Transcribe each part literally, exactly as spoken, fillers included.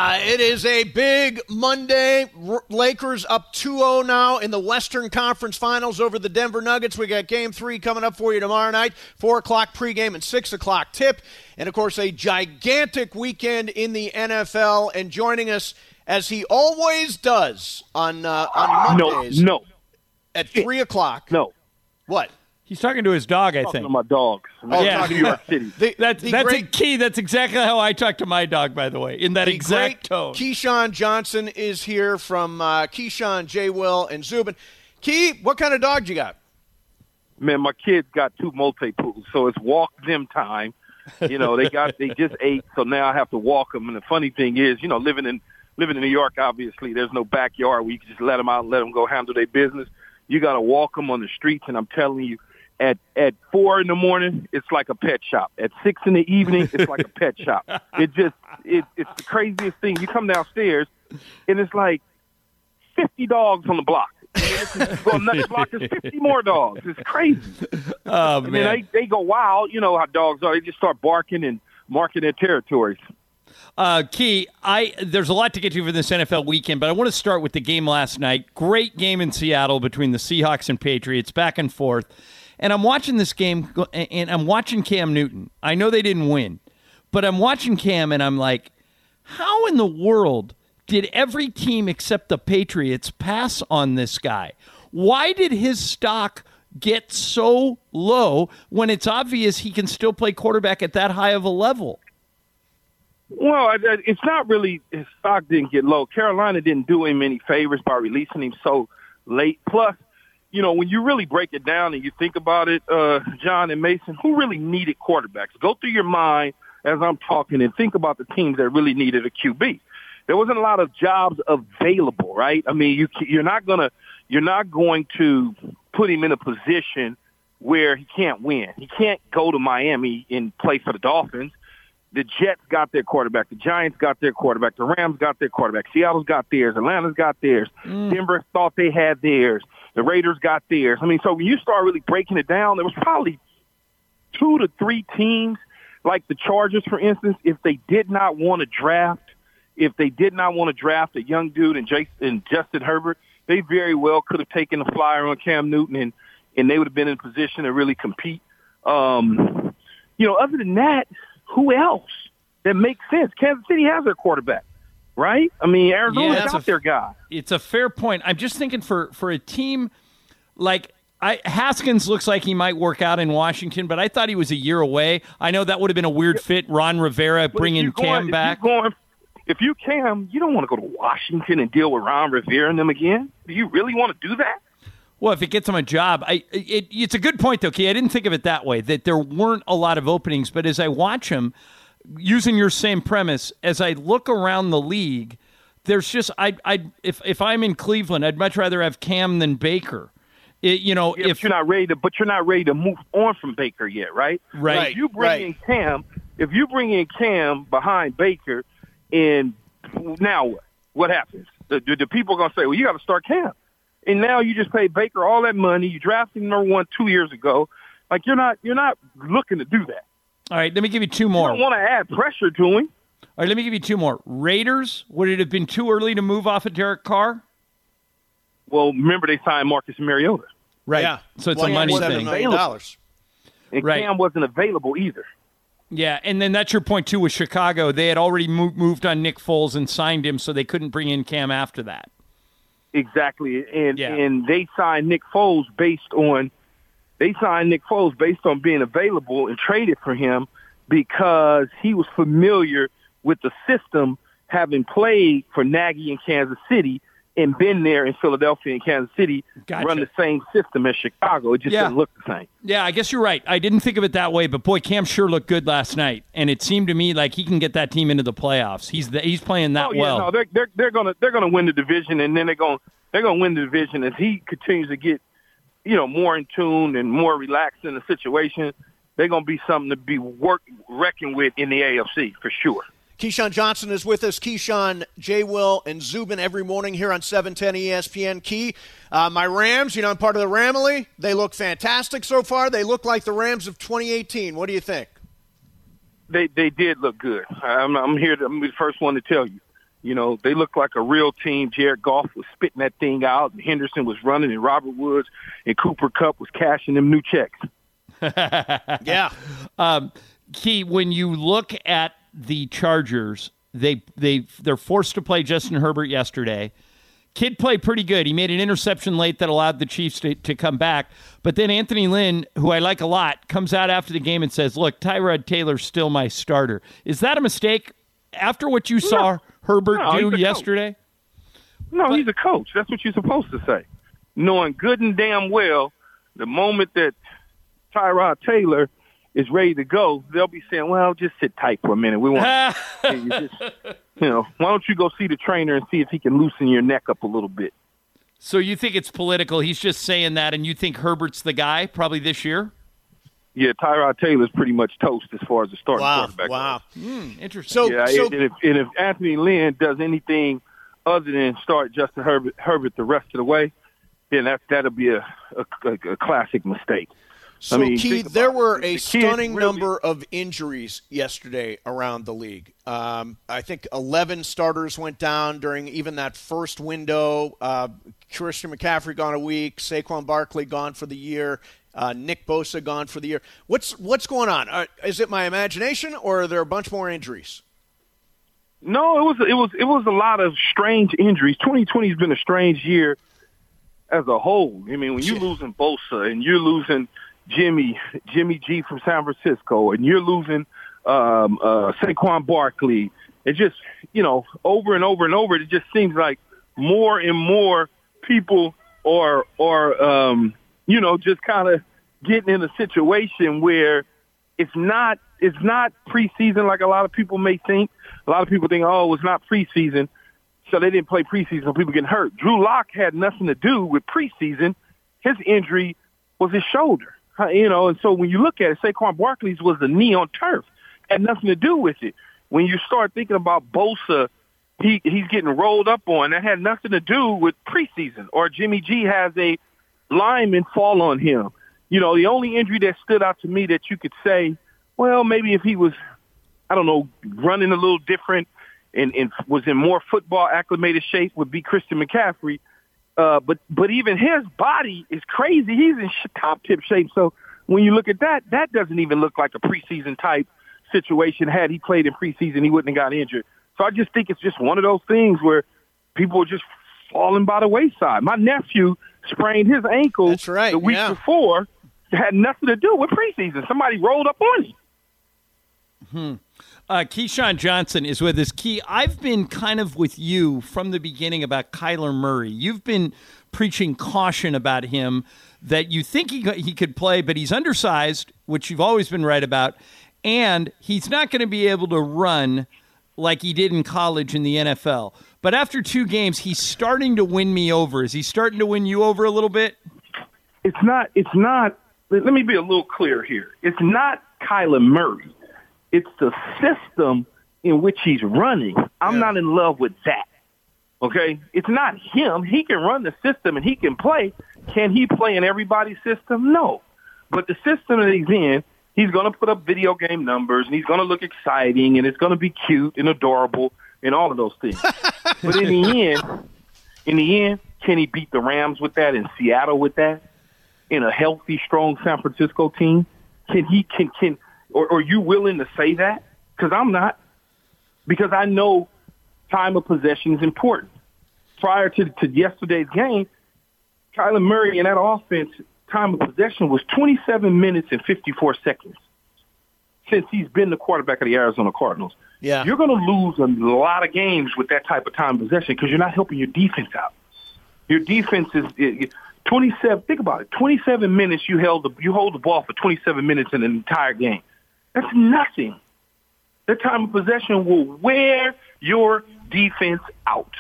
Uh, it is a big Monday. R- Lakers up two oh now in the Western Conference Finals over the Denver Nuggets. We got game three coming up for you tomorrow night, four o'clock pregame and six o'clock tip. And, of course, a gigantic weekend in the N F L. And joining us, as he always does on uh, on Mondays no, no. at three o'clock. No. What? He's talking to his dog, I talking think. to my dogs. Oh, yeah. New York City. The, that's the that's great, a key. That's exactly how I talk to my dog, by the way, in that the exact great tone. Keyshawn Johnson is here from uh, Keyshawn, J. Will, and Zubin. Key, what kind of dog you got? Man, my kids got two multi-pools, so it's walk them time. You know, they got they just ate, so now I have to walk them. And the funny thing is, you know, living in living in New York, obviously, there's no backyard where you can just let them out and let them go handle their business. You got to walk them on the streets, and I'm telling you, At at four in the morning, it's like a pet shop. At six in the evening, it's like a pet shop. It just it, it's the craziest thing. You come downstairs, and it's like fifty dogs on the block. And then it's, well, next block is fifty more dogs. It's crazy. Oh, and man. then they, they go wild. You know how dogs are. They just start barking and marking their territories. Uh, Key, I there's a lot to get to for this N F L weekend, but I want to start with the game last night. Great game in Seattle between the Seahawks and Patriots, back and forth. And I'm watching this game, and I'm watching Cam Newton. I know they didn't win, but I'm watching Cam, and I'm like, how in the world did every team except the Patriots pass on this guy? Why did his stock get so low when it's obvious he can still play quarterback at that high of a level? Well, it's not really his stock didn't get low. Carolina didn't do him any favors by releasing him so late. Plus, you know, when you really break it down and you think about it, uh, John and Mason, who really needed quarterbacks? Go through your mind as I'm talking and think about the teams that really needed a Q B. There wasn't a lot of jobs available, right? I mean, you, you're not gonna, you're not going to put him in a position where he can't win. He can't go to Miami and play for the Dolphins. The Jets got their quarterback. The Giants got their quarterback. The Rams got their quarterback. Seattle's got theirs. Atlanta's got theirs. Mm. Denver thought they had theirs. The Raiders got theirs. I mean, so when you start really breaking it down, there was probably two to three teams, like the Chargers, for instance, if they did not want to draft, if they did not want to draft a young dude and, Jason, and Justin Herbert, they very well could have taken a flyer on Cam Newton, and, and they would have been in a position to really compete. Um, you know, other than that, who else that makes sense? Kansas City has their quarterback, right? I mean, Arizona's yeah, got a, their guy. It's a fair point. I'm just thinking for, for a team like I, Haskins looks like he might work out in Washington, but I thought he was a year away. I know that would have been a weird fit. Ron Rivera bringing going, Cam back. If you're, going, if you Cam, you don't want to go to Washington and deal with Ron Rivera and them again. Do you really want to do that? Well, if it gets him a job, I it, it's a good point, though, Key. I didn't think of it that way, that there weren't a lot of openings. But as I watch him, using your same premise, as I look around the league, there's just I I if if I'm in Cleveland, I'd much rather have Cam than Baker. It, you know, yeah, if but you're not ready to, but you're not ready to move on from Baker yet, right? Right. If you bring right. in Cam, if you bring in Cam behind Baker, and now what? What happens? The, the, the people are gonna say, well, you got to start Cam. And now you just pay Baker all that money. You drafted him number one two years ago. Like you're not you're not looking to do that. All right, let me give you two more. You don't want to add pressure to him. All right, let me give you two more. Raiders, would it have been too early to move off of Derek Carr? Well, remember they signed Marcus Mariota. Right. Yeah. So it's One a money point seven thing. million dollars. And Right. Cam wasn't available either. Yeah, and then that's your point, too, with Chicago. They had already mo- moved on Nick Foles and signed him, so they couldn't bring in Cam after that. Exactly, and Yeah. and they signed Nick Foles based on they signed Nick Foles based on being available and traded for him because he was familiar with the system, having played for Nagy in Kansas City and been there in Philadelphia and Kansas City, Gotcha. run the same system as Chicago. It just Yeah. doesn't look the same. Yeah, I guess you're right. I didn't think of it that way, but boy, Cam sure looked good last night, and it seemed to me like he can get that team into the playoffs. He's the, he's playing that oh yeah, well. no, they're they're they're gonna they're gonna win the division, and then they're gonna they're gonna win the division as he continues to get, you know, more in tune and more relaxed in the situation. They're gonna be something to be work reckoned with in the A F C for sure. Keyshawn Johnson is with us. Keyshawn, J. Will, and Zubin every morning here on seven ten E S P N. Key, uh, my Rams, you know, I'm part of the Ramily. They look fantastic so far. They look like the Rams of twenty eighteen. What do you think? They they did look good. I'm, I'm here. To, I'm the first one to tell you. You know, they looked like a real team. Jared Goff was spitting that thing out, and Henderson was running, and Robert Woods and Cooper Kupp was cashing them new checks. Yeah. Um, Key, when you look at the Chargers, they they they're forced to play Justin Herbert yesterday. Kid played pretty good. He made an interception late that allowed the Chiefs to, to come back. But then Anthony Lynn, who I like a lot, comes out after the game and says, look, Tyrod Taylor's still my starter. Is that a mistake after what you saw no. Herbert no, do yesterday? No, but, he's a coach. That's what you're supposed to say. Knowing good and damn well the moment that Tyrod Taylor is ready to go, they'll be saying, well, just sit tight for a minute. We want you just, you know, why don't you go see the trainer and see if he can loosen your neck up a little bit. So you think it's political? He's just saying that, and you think Herbert's the guy probably this year? Yeah, Tyrod Taylor's pretty much toast as far as the starting wow, quarterback. Wow, mm, interesting. So, yeah, so and, if, and if Anthony Lynn does anything other than start Justin Herbert, Herbert the rest of the way, then that that'll be a a, a classic mistake. So, I mean, Key, there were a the stunning really, number of injuries yesterday around the league. Um, I think eleven starters went down during even that first window. Uh, Christian McCaffrey gone a week. Saquon Barkley gone for the year. Uh, Nick Bosa gone for the year. What's what's going on? Uh, is it my imagination, or are there a bunch more injuries? No, it was it was it was a lot of strange injuries. twenty twenty has been a strange year as a whole. I mean, when you're losing Bosa and you're losing Jimmy, Jimmy G from San Francisco, and you're losing um, uh, Saquon Barkley. It just, you know, over and over and over, it just seems like more and more people are, are um, you know, just kind of getting in a situation where it's not, it's not preseason like a lot of people may think. A lot of people think, oh, it's not preseason, so they didn't play preseason, so people getting hurt. Drew Lock had nothing to do with preseason. His injury was his shoulder. You know, and so when you look at it, Saquon Barkley's was the knee on turf. Had nothing to do with it. When you start thinking about Bosa, he he's getting rolled up on. That had nothing to do with preseason. Or Jimmy G has a lineman fall on him. You know, the only injury that stood out to me that you could say, well, maybe if he was, I don't know, running a little different and, and was in more football acclimated shape would be Christian McCaffrey. Uh, but but even his body is crazy. He's in top tip shape. So when you look at that, that doesn't even look like a preseason type situation. Had he played in preseason, he wouldn't have got injured. So I just think it's just one of those things where people are just falling by the wayside. My nephew sprained his ankle That's right, the week yeah. before. It had nothing to do with preseason. Somebody rolled up on him. Hmm. Uh, Keyshawn Johnson is with us. Key, I've been kind of with you from the beginning about Kyler Murray. You've been preaching caution about him, that you think he he could play, but he's undersized, which you've always been right about, and he's not going to be able to run like he did in college in the N F L. But after two games, he's starting to win me over. Is he starting to win you over a little bit? It's not. It's not. Let me be a little clear here. It's not Kyler Murray. It's the system in which he's running. I'm yeah. not in love with that. Okay? It's not him. He can run the system and he can play. Can he play in everybody's system? No. But the system that he's in, he's going to put up video game numbers and he's going to look exciting and it's going to be cute and adorable and all of those things. But in the end, in the end, can he beat the Rams with that, in Seattle with that, in a healthy, strong San Francisco team? Can he, can, can, Or, or are you willing to say that? Because I'm not. Because I know time of possession is important. Prior to, to yesterday's game, Kyler Murray in that offense, time of possession was twenty-seven minutes and fifty-four seconds since he's been the quarterback of the Arizona Cardinals. Yeah. You're going to lose a lot of games with that type of time of possession because you're not helping your defense out. Your defense is twenty-seven. Think about it. twenty-seven minutes you held the, you hold the ball for twenty-seven minutes in an entire game. That's nothing. That time of possession will wear your defense out.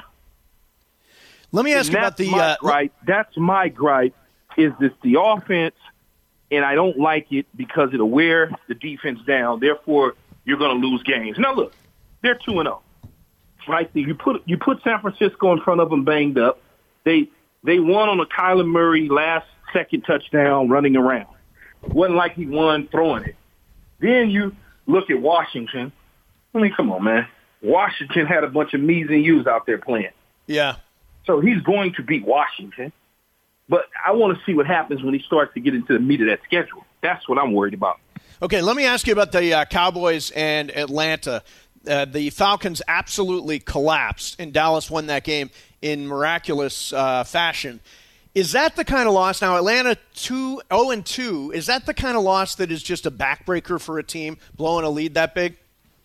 Let me ask and you about the my uh, gripe. That's my gripe. Is this the offense? And I don't like it because it'll wear the defense down. Therefore, you're going to lose games. Now, look, they're two and zero. Right? You put you put San Francisco in front of them, banged up. They they won on a Kyler Murray last second touchdown running around. It wasn't like he won throwing it. Then you look at Washington. I mean, come on, man. Washington had a bunch of me's and you's out there playing. Yeah. So he's going to beat Washington. But I want to see what happens when he starts to get into the meat of that schedule. That's what I'm worried about. Okay, let me ask you about the uh, Cowboys and Atlanta. Uh, the Falcons absolutely collapsed, and Dallas won that game in miraculous uh, fashion. Is that the kind of loss? Now, Atlanta two oh and two, is that the kind of loss that is just a backbreaker for a team, blowing a lead that big?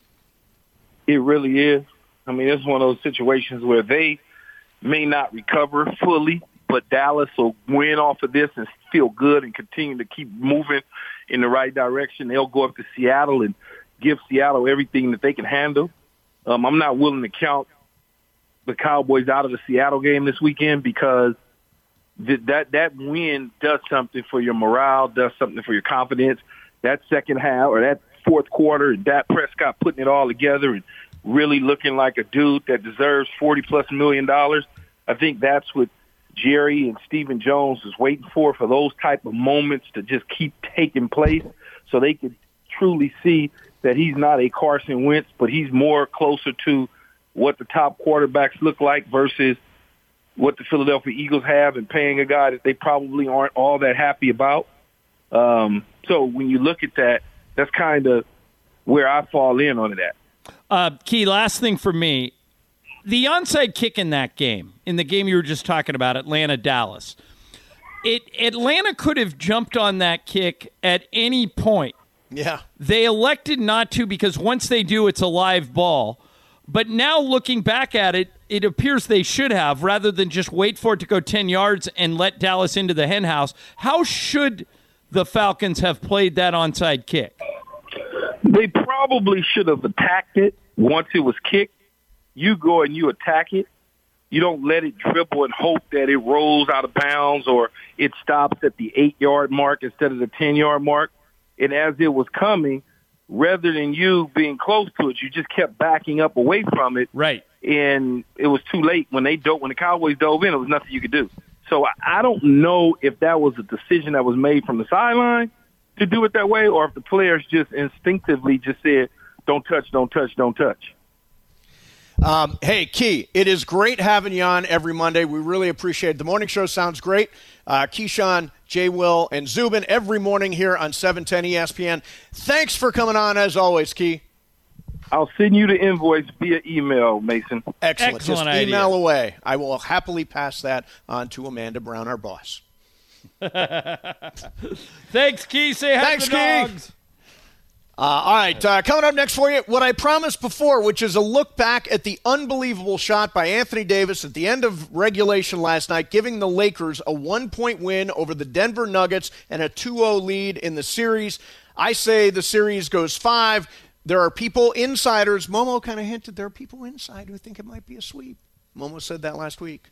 It really is. I mean, it's one of those situations where they may not recover fully, but Dallas will win off of this and feel good and continue to keep moving in the right direction. They'll go up to Seattle and give Seattle everything that they can handle. Um, I'm not willing to count the Cowboys out of the Seattle game this weekend because th- that that win does something for your morale, does something for your confidence. That second half or that fourth quarter, Dak Prescott putting it all together and really looking like a dude that deserves forty-plus million dollars. I think that's what Jerry and Stephen Jones is waiting for, for those type of moments to just keep taking place so they could truly see that he's not a Carson Wentz, but he's more closer to what the top quarterbacks look like versus what the Philadelphia Eagles have and paying a guy that they probably aren't all that happy about. Um, so when you look at that, that's kind of where I fall in on that. Uh, Key, last thing for me. The onside kick in that game, in the game you were just talking about, Atlanta-Dallas, it Atlanta could have jumped on that kick at any point. Yeah. They elected not to because once they do, it's a live ball. But now looking back at it, it appears they should have rather than just wait for it to go ten yards and let Dallas into the henhouse. How should the Falcons have played that onside kick? They probably should have attacked it once it was kicked. You go and you attack it. You don't let it dribble and hope that it rolls out of bounds or it stops at the eight-yard mark instead of the ten-yard mark. And as it was coming, rather than you being close to it, you just kept backing up away from it. Right. And it was too late. When they dove, when the Cowboys dove in, there was nothing you could do. So I don't know if that was a decision that was made from the sideline to do it that way or if the players just instinctively just said, don't touch, don't touch, don't touch. Um, hey, Key, it is great having you on every Monday. We really appreciate it. The morning show sounds great. Uh, Keyshawn, Jay Will, and Zubin every morning here on seven ten E S P N. Thanks for coming on, as always, Key. I'll send you the invoice via email, Mason. Excellent. Excellent Just idea. email away. I will happily pass that on to Amanda Brown, our boss. Thanks, Key. Say hi Thanks, to the Key. dogs. Uh, all right, uh, coming up next for you, what I promised before, which is a look back at the unbelievable shot by Anthony Davis at the end of regulation last night, giving the Lakers a one-point win over the Denver Nuggets and a two oh lead in the series. I say the series goes five. There are people, insiders, Momo kind of hinted there are people inside who think it might be a sweep. Momo said that last week.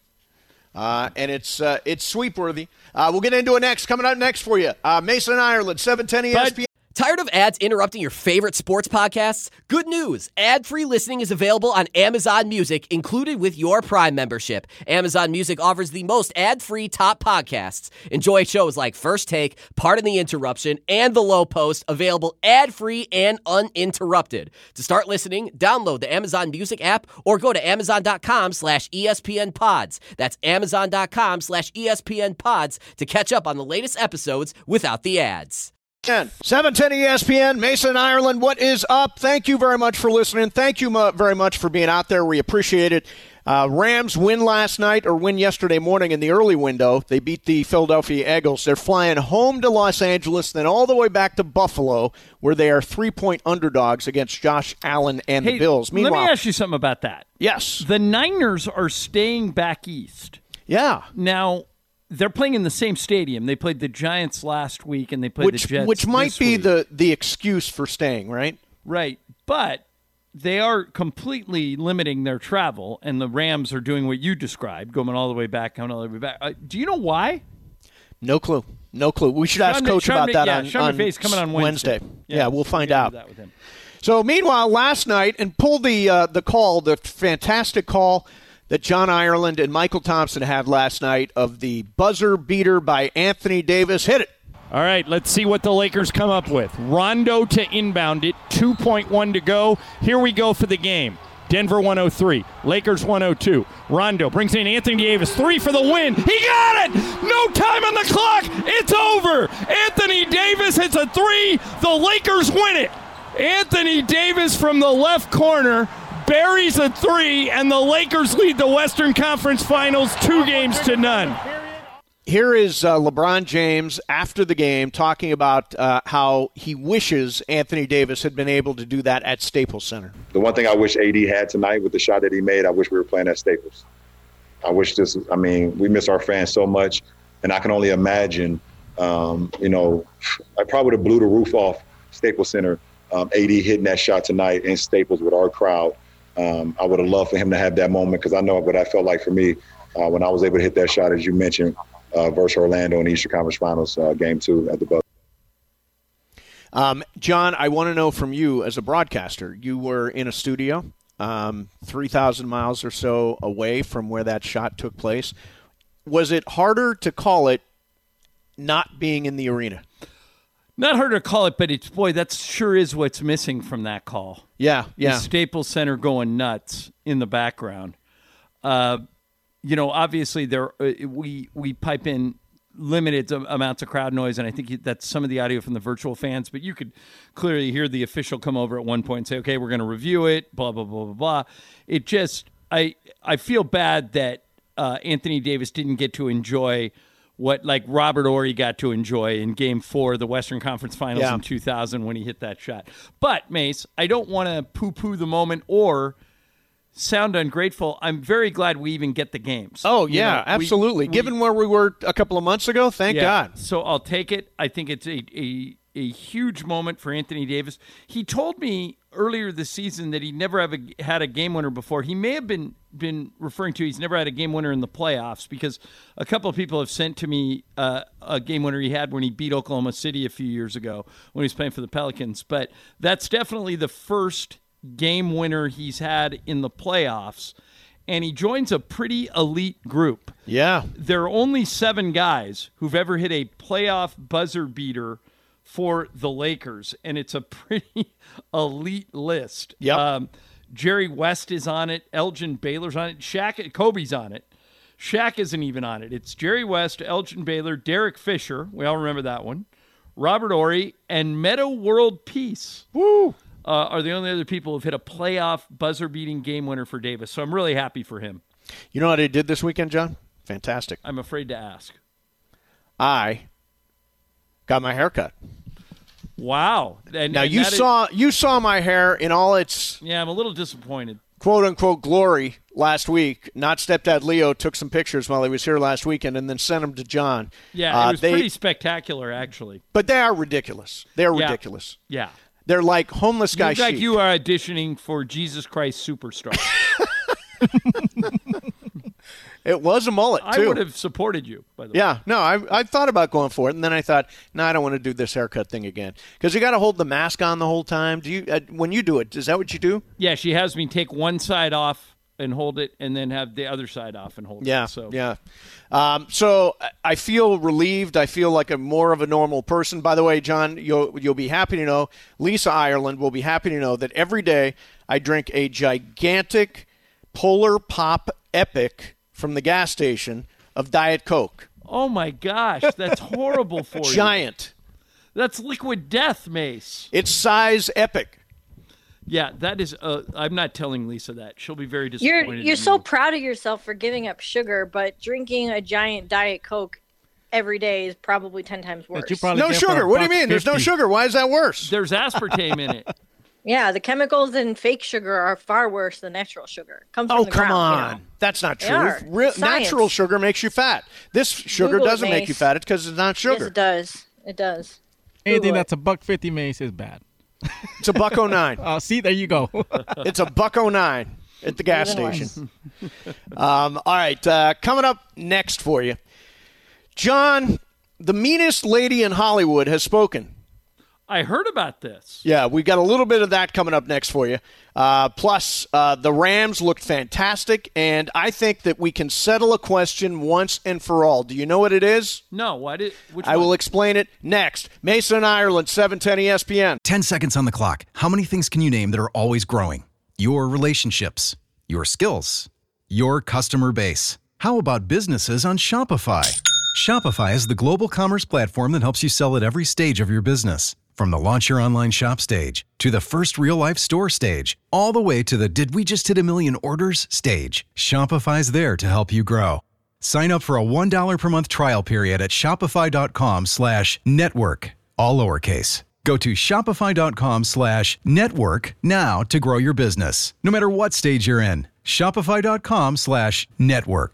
Uh, and it's uh, it's sweep-worthy. Uh, we'll get into it next. Coming up next for you, uh, Mason Ireland, seven ten E S P N. Tired of ads interrupting your favorite sports podcasts? Good news. Ad-free listening is available on Amazon Music, included with your Prime membership. Amazon Music offers the most ad-free top podcasts. Enjoy shows like First Take, Pardon the Interruption, and The Low Post, available ad-free and uninterrupted. To start listening, download the Amazon Music app or go to amazon.com slash ESPN pods. That's amazon.com slash ESPN pods to catch up on the latest episodes without the ads. seven ten E S P N, Mason Ireland, what is up? Thank you very much for listening. Thank you mu- very much for being out there. We appreciate it. Uh, Rams win last night or win yesterday morning in the early window. They beat the Philadelphia Eagles. They're flying home to Los Angeles, then all the way back to Buffalo, where they are three-point underdogs against Josh Allen and Hey, the Bills. Meanwhile, let me ask you something about that. Yes. The Niners are staying back east. Yeah. Now, they're playing in the same stadium. They played the Giants last week, and they played Which, the Jets which might this be week. the, the excuse for staying, right? Right. But they are completely limiting their travel, and the Rams are doing what you described, going all the way back, coming all the way back. Uh, do you know why? No clue. No clue. We should ask Sean- Coach Sean about Mc- that yeah, on, Sean on McVay's coming on Wednesday. Yeah, we'll find get into out. that with him. So, meanwhile, last night, and pull the uh, the call, the fantastic call that John Ireland and Michael Thompson had last night of the buzzer beater by Anthony Davis. Hit it. All right, let's see what the Lakers come up with. Rondo to inbound it, two point one to go. Here we go for the game. Denver one oh three. Lakers one oh two. Rondo brings in Anthony Davis. Three for the win. He got it! No time on the clock. It's over. Anthony Davis hits a three. The Lakers win it. Anthony Davis from the left corner buries a three, and the Lakers lead the Western Conference Finals two games to none. Here is uh, LeBron James after the game talking about uh, how he wishes Anthony Davis had been able to do that at Staples Center. The one thing I wish A D had tonight with the shot that he made, I wish we were playing at Staples. I wish this, I mean, we miss our fans so much, and I can only imagine, um, you know, I probably would have blew the roof off Staples Center, um, A D hitting that shot tonight in Staples with our crowd. Um, I would have loved for him to have that moment because I know what that felt like for me uh, when I was able to hit that shot, as you mentioned, Uh, versus Orlando in the Eastern Conference Finals, uh, game two at the buzzer. Um, John, I want to know from you as a broadcaster. You were in a studio um, three thousand miles or so away from where that shot took place. Was it harder to call it not being in the arena? Not hard to call it, but it's, boy, that sure is what's missing from that call. Yeah, yeah. The Staples Center going nuts in the background. Uh, you know, obviously there uh, we we pipe in limited amounts of crowd noise, and I think that's some of the audio from the virtual fans, but you could clearly hear the official come over at one point and say, okay, we're going to review it, blah, blah, blah, blah, blah. It just, I, I feel bad that uh, Anthony Davis didn't get to enjoy what like Robert Horry got to enjoy in Game Four of the Western Conference Finals yeah. in two thousand when he hit that shot. But Mace, I don't want to poo-poo the moment or sound ungrateful. I'm very glad we even get the games. Oh yeah, you know, We, absolutely. we, Given where we were a couple of months ago, thank yeah, God. So I'll take it. I think it's a, a a huge moment for Anthony Davis. He told me earlier this season that he never have a, had a game winner before. He may have been been referring to he's never had a game winner in the playoffs, because a couple of people have sent to me uh, a game winner he had when he beat Oklahoma City a few years ago when he was playing for the Pelicans. But that's definitely the first game winner he's had in the playoffs. And he joins a pretty elite group. Yeah. There are only seven guys who've ever hit a playoff buzzer beater for the Lakers, and it's a pretty elite list. Yep. Um, Jerry West is on it. Elgin Baylor's on it. Shaq, Kobe's on it. Shaq isn't even on it. It's Jerry West, Elgin Baylor, Derek Fisher. We all remember that one. Robert Horry, and Meadow World Peace. Woo! Uh, are the only other people who've hit a playoff buzzer-beating game winner for Davis. So I'm really happy for him. You know what I did this weekend, John? Fantastic. I'm afraid to ask. I got my hair cut. Wow. And, now, and you is, saw you saw my hair in all its yeah, I'm a little disappointed. quote-unquote glory last week. Not Stepdad Leo took some pictures while he was here last weekend and then sent them to John. Yeah, uh, it was they, pretty spectacular, actually. But they are ridiculous. They're yeah. ridiculous. Yeah. They're like homeless guy You look like chic. you are auditioning for Jesus Christ Superstar. It was a mullet, too. I would have supported you, by the yeah, way. no, I I thought about going for it, and then I thought, no, I don't want to do this haircut thing again. Because you got to hold the mask on the whole time. Do you? Uh, when you do it, is that what you do? Yeah, she has me take one side off and hold it, and then have the other side off and hold yeah, it. So yeah. Um, so I feel relieved. I feel like I'm more of a normal person. By the way, John, you'll you'll be happy to know, Lisa Ireland will be happy to know that every day I drink a gigantic Polar Pop Epic from the gas station of Diet Coke. Oh, my gosh. That's horrible for you. Giant. That's liquid death, Mace. It's size epic. Yeah, that is uh, – I'm not telling Lisa that. She'll be very disappointed. You're you're so proud of yourself for giving up sugar, but drinking a giant Diet Coke every day is probably ten times worse. No sugar. What do you mean? There's no sugar. Why is that worse? There's aspartame in it. Yeah, the chemicals in fake sugar are far worse than natural sugar. It comes oh, from the come ground, on. You know? That's not They true. are. Real, Science. natural sugar makes you fat. This sugar Google it, doesn't make Mace. you fat. It's because it's not sugar. Yes, it does. It does. Anything Google that's a buck fifty, Mace, is bad. It's a buck oh nine. Oh, see, there you go. It's a buck oh nine at the gas Even station. um, all right, uh, coming up next for you. John, the meanest lady in Hollywood has spoken. I heard about this. Yeah, we got a little bit of that coming up next for you. Uh, plus, uh, the Rams looked fantastic, and I think that we can settle a question once and for all. Do you know what it is? No, what? It, which I one? will explain it next. Mason, Ireland, seven ten E S P N. Ten seconds on the clock. How many things can you name that are always growing? Your relationships, your skills, your customer base. How about businesses on Shopify? Shopify is the global commerce platform that helps you sell at every stage of your business. From the launch your online shop stage, to the first real-life store stage, all the way to the did we just hit a million orders stage. Shopify's there to help you grow. Sign up for a one dollar per month trial period at shopify.com slash network, all lowercase. Go to shopify.com slash network now to grow your business, no matter what stage you're in. Shopify.com slash network.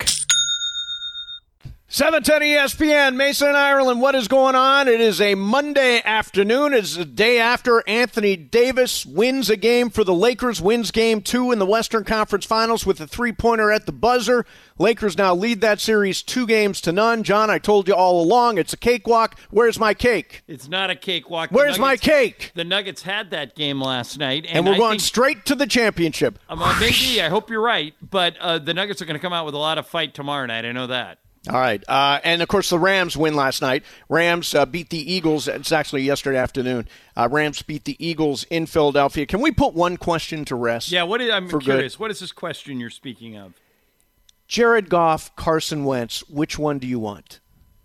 seven ten E S P N, Mason, Ireland, what is going on? It is a Monday afternoon. It's the day after Anthony Davis wins a game for the Lakers, wins game two in the Western Conference Finals with a three-pointer at the buzzer. Lakers now lead that series two games to none. John, I told you all along, it's a cakewalk. Where's my cake? It's not a cakewalk. Where's Nuggets, my cake? The Nuggets had that game last night. And, and we're I going think, straight to the championship. Um, uh, maybe, I hope you're right. But uh, the Nuggets are going to come out with a lot of fight tomorrow night. I know that. All right. Uh, and, of course, the Rams win last night. Rams uh, beat the Eagles. It's actually yesterday afternoon. Uh, Rams beat the Eagles in Philadelphia. Can we put one question to rest? Yeah, what is, I'm for curious. Good? What is this question you're speaking of? Jared Goff, Carson Wentz, which one do you want?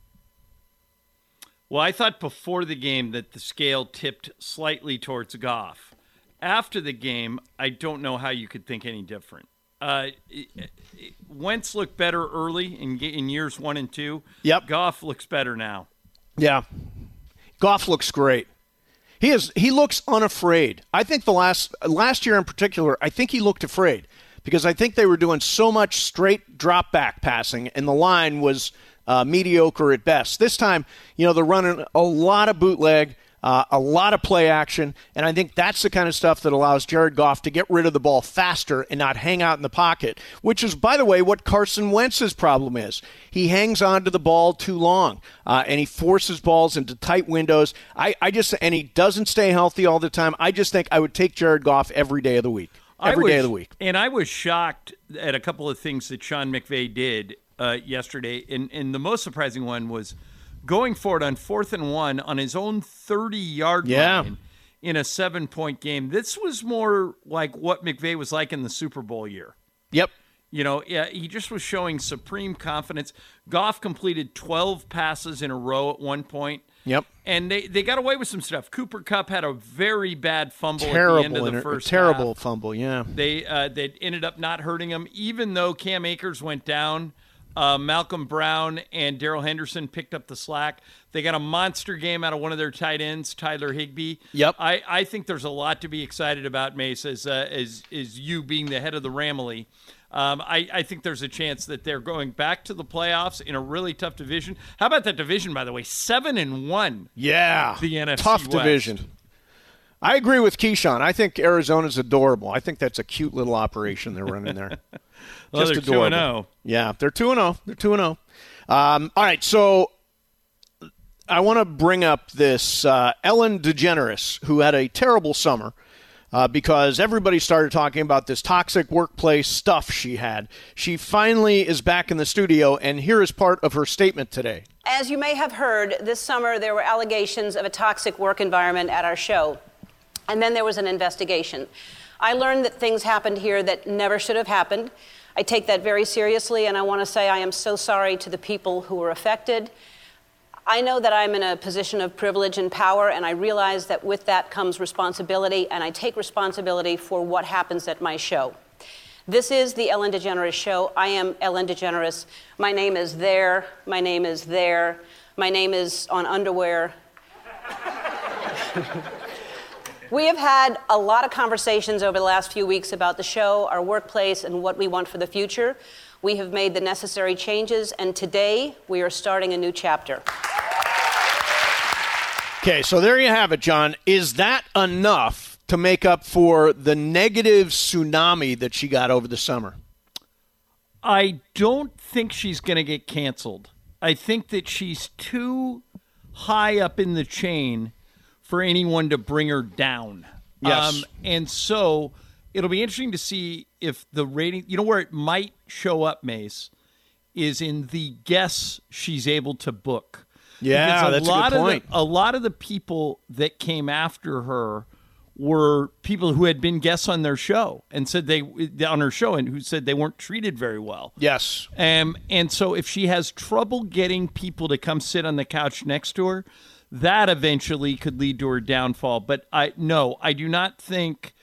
Well, I thought before the game that the scale tipped slightly towards Goff. After the game, I don't know how you could think any different. Uh, Wentz looked better early in in years one and two. Yep. Goff looks better now. Yeah. Goff looks great. He is. He looks unafraid. I think the last last year in particular, I think he looked afraid because I think they were doing so much straight drop back passing, and the line was uh, mediocre at best. This time, you know, they're running a lot of bootleg. Uh, a lot of play action, and I think that's the kind of stuff that allows Jared Goff to get rid of the ball faster and not hang out in the pocket, which is, by the way, what Carson Wentz's problem is. He hangs on to the ball too long, uh, and he forces balls into tight windows. I, I just and he doesn't stay healthy all the time. I just think I would take Jared Goff every day of the week, every was, day of the week. And I was shocked at a couple of things that Sean McVay did uh, yesterday, and, and the most surprising one was going for it on fourth and one on his own thirty-yard yeah. line in a seven-point game. This was more like what McVay was like in the Super Bowl year. Yep. You know, yeah, he just was showing supreme confidence. Goff completed twelve passes in a row at one point. Yep. And they, they got away with some stuff. Cooper Kupp had a very bad fumble terrible, at the end of the inter- first terrible half. fumble, yeah. They, uh, they ended up not hurting him, even though Cam Akers went down. Uh, Malcolm Brown and Darrell Henderson picked up the slack. They got a monster game out of one of their tight ends, Tyler Higbee. Yep. I, I think there's a lot to be excited about, Mace, as, uh, as, as you being the head of the Ramily. Um, I, I think there's a chance that they're going back to the playoffs in a really tough division. How about that division, by the way? Seven and one. Yeah. The N F C Tough West. division. I agree with Keyshawn. I think Arizona's adorable. I think that's a cute little operation they're running there. Well, Just they're adorable. two and oh. Yeah, they're two and oh. They're two and oh. Um, all right, so I want to bring up this uh, Ellen DeGeneres, who had a terrible summer uh, because everybody started talking about this toxic workplace stuff she had. She finally is back in the studio, and here is part of her statement today. As you may have heard, this summer there were allegations of a toxic work environment at our show, and then there was an investigation. I learned that things happened here that never should have happened. I take that very seriously, and I want to say I am so sorry to the people who were affected. I know that I'm in a position of privilege and power, and I realize that with that comes responsibility, and I take responsibility for what happens at my show. This is the Ellen DeGeneres Show. I am Ellen DeGeneres. My name is there. My name is there. My name is on underwear. We have had a lot of conversations over the last few weeks about the show, our workplace, and what we want for the future. We have made the necessary changes, and today we are starting a new chapter. Okay, so there you have it, John. Is that enough to make up for the negative tsunami that she got over the summer? I don't think she's going to get canceled. I think that she's too high up in the chain for anyone to bring her down. Yes. Um, and so it'll be interesting to see if the rating, you know, where it might show up, Mace, is in the guests she's able to book. Yeah, Because a that's lot a good point. Of the, a lot of the people that came after her were people who had been guests on their show and said they on her show and who said they weren't treated very well. Yes. Um, and so if she has trouble getting people to come sit on the couch next to her, that eventually could lead to her downfall. But I no, I do not think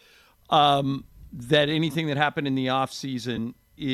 um, that anything that happened in the offseason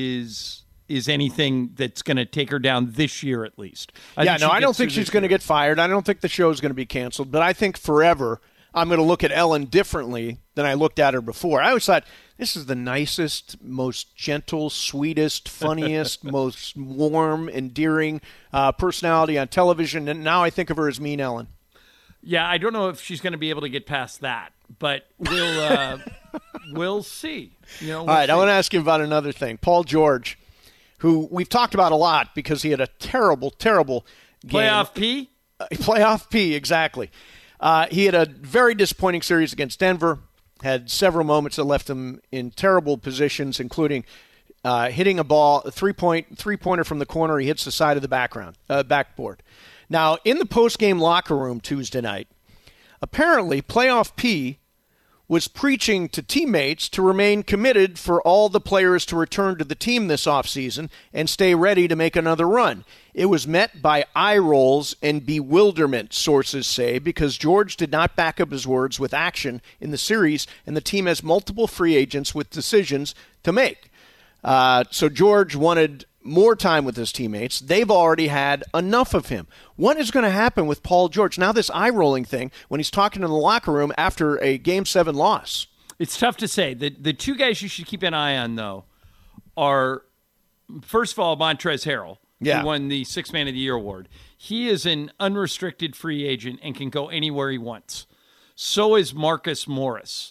is is anything that's going to take her down this year at least. I yeah, no, I don't gets think through she's this going to year. get fired. I don't think the show is going to be canceled. But I think forever I'm going to look at Ellen differently than I looked at her before. I always thought, this is the nicest, most gentle, sweetest, funniest, most warm, endearing uh, personality on television. And now I think of her as Mean Ellen. Yeah, I don't know if she's going to be able to get past that, but we'll uh, we'll see. You know, we'll All right, see. I want to ask you about another thing. Paul George, who we've talked about a lot because he had a terrible, terrible game. Playoff P? Uh, playoff P, exactly. Uh, he had a very disappointing series against Denver, had several moments that left him in terrible positions, including uh, hitting a ball, a three-point, three-pointer from the corner. He hits the side of the background, uh, backboard. Now, in the post-game locker room Tuesday night, apparently Playoff P was preaching to teammates to remain committed for all the players to return to the team this offseason and stay ready to make another run. It was met by eye rolls and bewilderment, sources say, because George did not back up his words with action in the series, and the team has multiple free agents with decisions to make. Uh, so George wanted more time with his teammates. They've already had enough of him. What is going to happen with Paul George? Now this eye-rolling thing when he's talking in the locker room after a Game seven loss. It's tough to say. The the two guys you should keep an eye on, though, are, first of all, Montrezl Harrell, yeah. who won the Sixth Man of the Year award. He is an unrestricted free agent and can go anywhere he wants. So is Marcus Morris.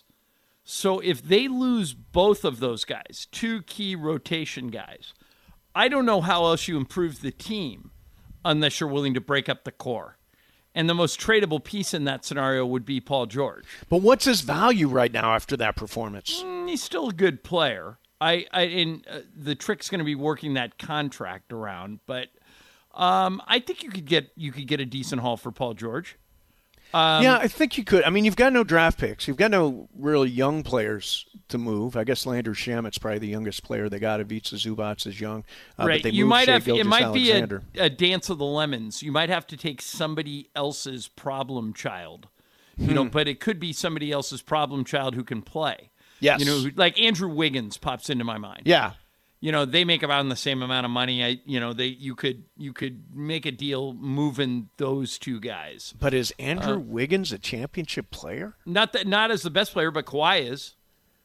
So if they lose both of those guys, two key rotation guys, I don't know how else you improve the team unless you're willing to break up the core. And the most tradable piece in that scenario would be Paul George. But what's his value right now after that performance? Mm, he's still a good player. I, I and uh, the trick's going to be working that contract around, but um, I think you could get you could get a decent haul for Paul George. Um, yeah, I think you could. I mean, you've got no draft picks. You've got no really young players to move. I guess Landry Shamit's probably the youngest player they got. Ivica Zubac is young. Uh, right. But they you moved might Shai have. It might be a, Gilgeous-Alexander. a dance of the lemons. You might have to take somebody else's problem child. You Hmm. know, but it could be somebody else's problem child who can play. Yes. You know, who- like Andrew Wiggins pops into my mind. Yeah. You know, they make about the same amount of money. I, you know, they you could you could make a deal moving those two guys. But is Andrew Uh, Wiggins a championship player? Not that not as the best player, but Kawhi is.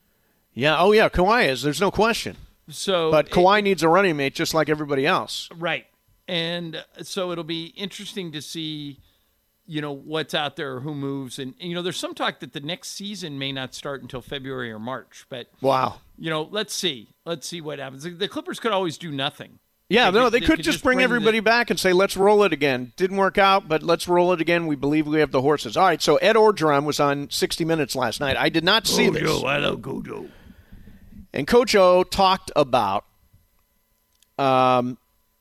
Yeah. Oh, yeah. Kawhi is. There's no question. So, But Kawhi needs a running mate just like everybody else. right, and uh, so it'll be interesting to see, you know, what's out there, who moves, and, and you know, there's some talk that the next season may not start until February or March. But Wow. you know, let's see, let's see what happens. The Clippers could always do nothing. Yeah, They no, could- they, they could, could just just bring, bring everybody the- back and say, let's roll it again. Didn't work out, but let's roll it again. We believe we have the horses. All right, so Ed Orgeron was on sixty minutes last night. I did not see this. Gojo, I love Gojo. And Coach O talked about um,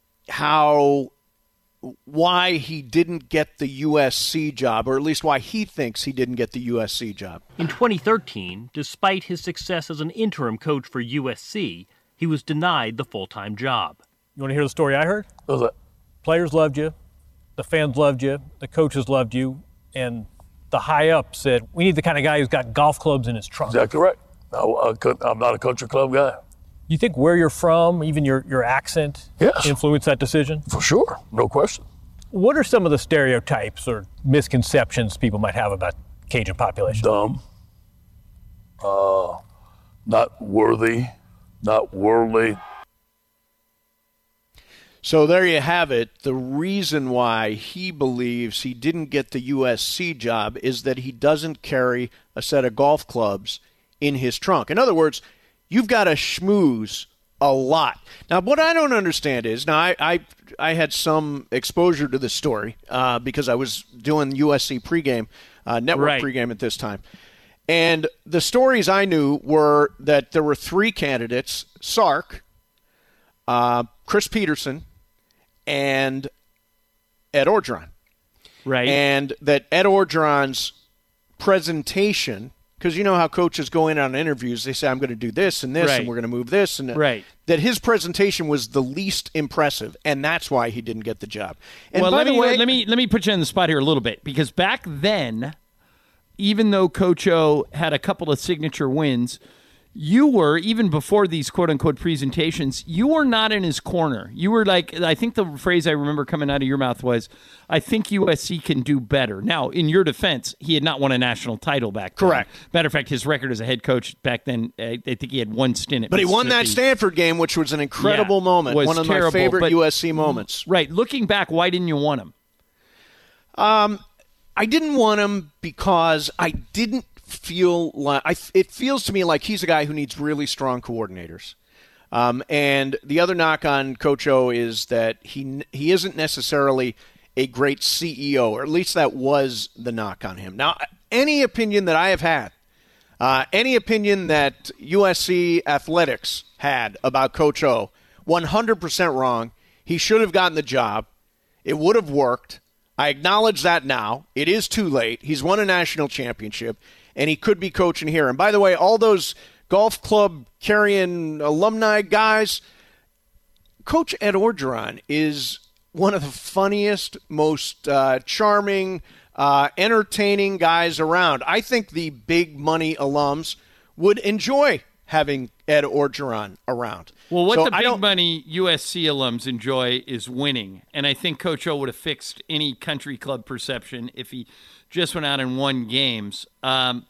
how why he didn't get the U S C job, or at least why he thinks he didn't get the U S C job. In twenty thirteen, despite his success as an interim coach for U S C, he was denied the full-time job. You want to hear the story I heard? What was that? Players loved you, the fans loved you, the coaches loved you, and the high-up said, we need the kind of guy who's got golf clubs in his trunk. Exactly right. I, I couldn't, I'm not a country club guy. You think where you're from, even your, your accent, Yes. influenced that decision? For sure, no question. What are some of the stereotypes or misconceptions people might have about Cajun population? Dumb, uh, not worthy, not worldly. So there you have it. The reason why he believes he didn't get the U S C job is that he doesn't carry a set of golf clubs in his trunk. In other words, you've got to schmooze a lot. Now, what I don't understand is, now I I, I had some exposure to this story uh, because I was doing U S C pregame, uh, network Right. pregame at this time. And the stories I knew were that there were three candidates, Sark, uh, Chris Peterson, and Ed Orgeron. Right. And that Ed Orgeron's presentation because you know how coaches go in on interviews. They say, I'm going to do this and this, Right. and we're going to move this. and Right. That his presentation was the least impressive, and that's why he didn't get the job. And well, by let the me, way, let me let me put you on the spot here a little bit, because back then, even though Coach O had a couple of signature wins, you were, even before these quote-unquote presentations, you were not in his corner. You were like, I think the phrase I remember coming out of your mouth was, I think U S C can do better. Now, in your defense, he had not won a national title back then. Correct. Matter of fact, his record as a head coach back then, I I think he had one stint at But he won that Mississippi. Stanford game, which was an incredible Yeah, moment, was one of terrible, my favorite but- U S C moments. Right. Looking back, why didn't you want him? Um, I didn't want him because I didn't feel like I, it feels to me like he's a guy who needs really strong coordinators. Um, and the other knock on Coach O is that he he isn't necessarily a great C E O, or at least that was the knock on him. Now, any opinion that I have had, uh, any opinion that U S C athletics had about Coach O, one hundred percent wrong. He should have gotten the job. It would have worked. I acknowledge that now. It is too late. He's won a national championship, and he could be coaching here. And by the way, all those golf club carrying alumni guys, Coach Ed Orgeron is one of the funniest, most uh, charming, uh, entertaining guys around. I think the big money alums would enjoy having Ed Orgeron around. Well, what So the I big don't- money U S C alums enjoy is winning. And I think Coach O would have fixed any country club perception if he just went out and won games. Um,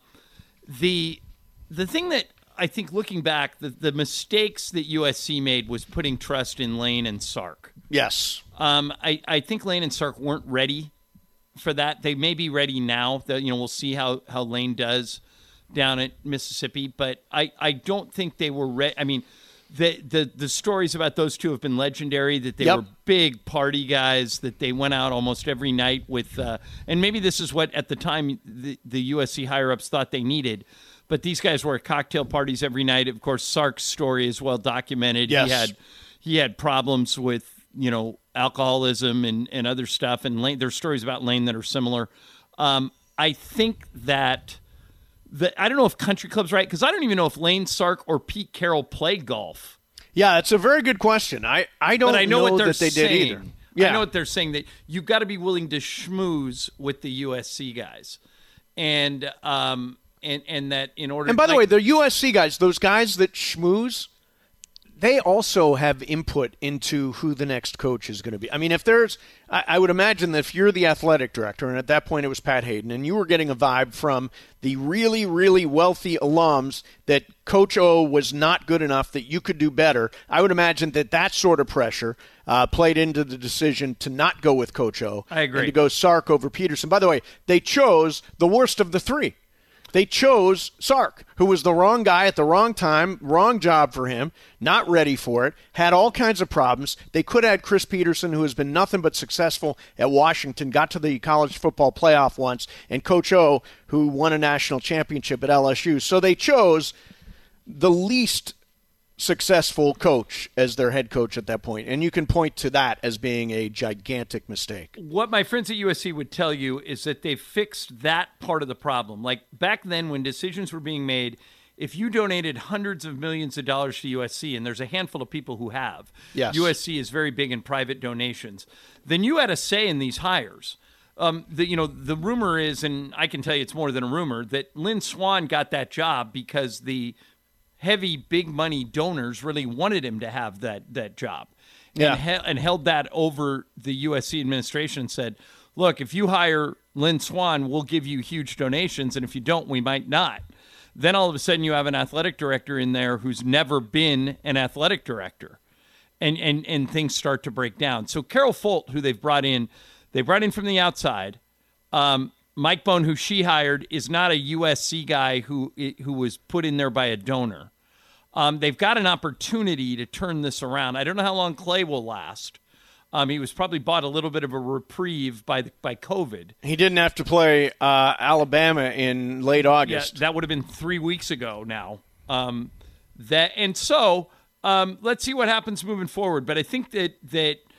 the the thing that I think, looking back, the, the mistakes that U S C made was putting trust in Lane and Sark. Yes. Um, I, I think Lane and Sark weren't ready for that. They may be ready now. That, you know, we'll see how, how Lane does down at Mississippi. But I, I don't think they were ready. I mean, the, the the stories about those two have been legendary, that they Yep. were big party guys, that they went out almost every night with uh, – and maybe this is what, at the time, the, the U S C higher-ups thought they needed. But these guys were at cocktail parties every night. Of course, Sark's story is well documented. Yes. He had he had problems with, you know, alcoholism and, and other stuff. And Lane, there's stories about Lane that are similar. Um, I think that the, I don't know if country club's right, because I don't even know if Lane Sark or Pete Carroll play golf. Yeah, it's a very good question. I, I don't But I know, know, what they're that they saying. did either. Yeah. I know what they're saying, that you've got to be willing to schmooze with the U S C guys. And um and, and that in order And by the like, way, the U S C guys, those guys that schmooze, they also have input into who the next coach is going to be. I mean, if there's, I, I would imagine that if you're the athletic director, and at that point it was Pat Hayden, and you were getting a vibe from the really, really wealthy alums that Coach O was not good enough, that you could do better, I would imagine that that sort of pressure uh, played into the decision to not go with Coach O. I agree. And to go Sark over Peterson. By the way, they chose the worst of the three. They chose Sark, who was the wrong guy at the wrong time, wrong job for him, not ready for it, had all kinds of problems. They could have had Chris Peterson, who has been nothing but successful at Washington, got to the college football playoff once, and Coach O, who won a national championship at L S U. So they chose the least successful coach as their head coach at that point. And you can point to that as being a gigantic mistake. What my friends at U S C would tell you is that they fixed that part of the problem. Like back then when decisions were being made, if you donated hundreds of millions of dollars to U S C, and there's a handful of people who have, Yes. U S C is very big in private donations, then you had a say in these hires. Um, the, you know, the rumor is, and I can tell you it's more than a rumor, that Lynn Swann got that job because the heavy big money donors really wanted him to have that that job. Yeah. And, he- and held that over the U S C administration and said, look, if you hire Lynn Swann, we'll give you huge donations, and if you don't, we might not. Then all of a sudden you have an athletic director in there who's never been an athletic director, and and and things start to break down. So Carol Folt, who they've brought in, they brought in from the outside. Um, Mike Bone, who she hired, is not a U S C guy who who was put in there by a donor. Um, they've got an opportunity to turn this around. I don't know how long Clay will last. Um, he was probably bought a little bit of a reprieve by the, by COVID. He didn't have to play uh, Alabama in late August. Yeah, that would have been three weeks ago now. Um, that and so um, let's see what happens moving forward. But I think that that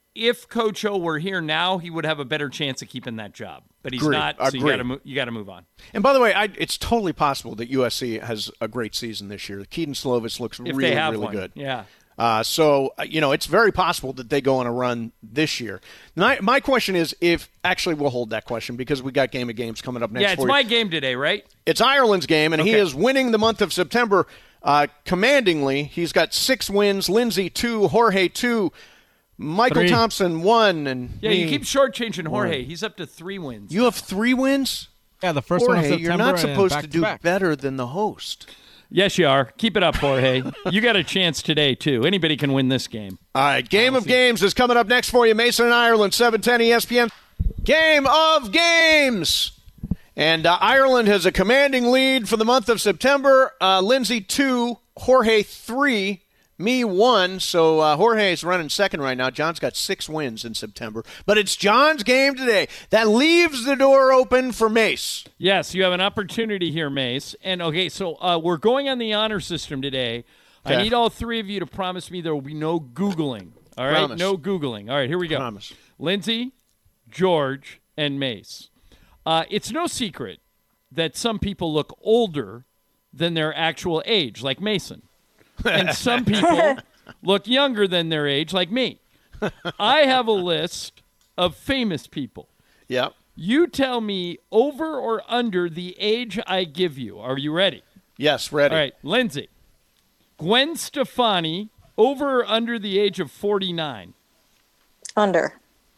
if Coach O were here now, he would have a better chance of keeping that job. But he's Agreed. not, so you Agreed. got to you got to move on. And by the way, I, it's totally possible that U S C has a great season this year. Keaton Slovis looks If really, they have really one. good. Yeah. Uh, so, uh, you know, it's very possible that they go on a run this year. My, my question is if – actually, we'll hold that question because we got Game of Games coming up next Yeah, it's for my you. game today, right? It's Ireland's game, and he Okay. is winning the month of September uh, commandingly. He's got six wins, Lindsay two, Jorge two, Michael Three. Thompson one. And Yeah, me, you keep shortchanging Jorge. one. He's up to three wins. You have three wins? Yeah, the first one of Jorge, September. you're not and supposed back to do back. better than the host. Yes, you are. Keep it up, Jorge. You got a chance today, too. Anybody can win this game. All right, Game of Games is coming up next for you. Mason and Ireland, seven ten E S P N. Game of Games. And uh, Ireland has a commanding lead for the month of September. Uh, Lindsay, two. Jorge, three. Me, one. So uh, Jorge's running second right now. John's got six wins in September. But it's John's game today. That leaves the door open for Mace. Yes, you have an opportunity here, Mace. And, okay, so uh, we're going on the honor system today. I Okay. need all three of you to promise me there will be no Googling. All right? Promise. No Googling. All right, here we go. Promise. Lindsay, George, and Mace. Uh, it's no secret that some people look older than their actual age, like Mason. And some people look younger than their age, like me. I have a list of famous people. Yep. You tell me over or under the age I give you. Are you ready? Yes, ready. All right, Lindsay. Gwen Stefani, over or under the age of forty-nine? Under.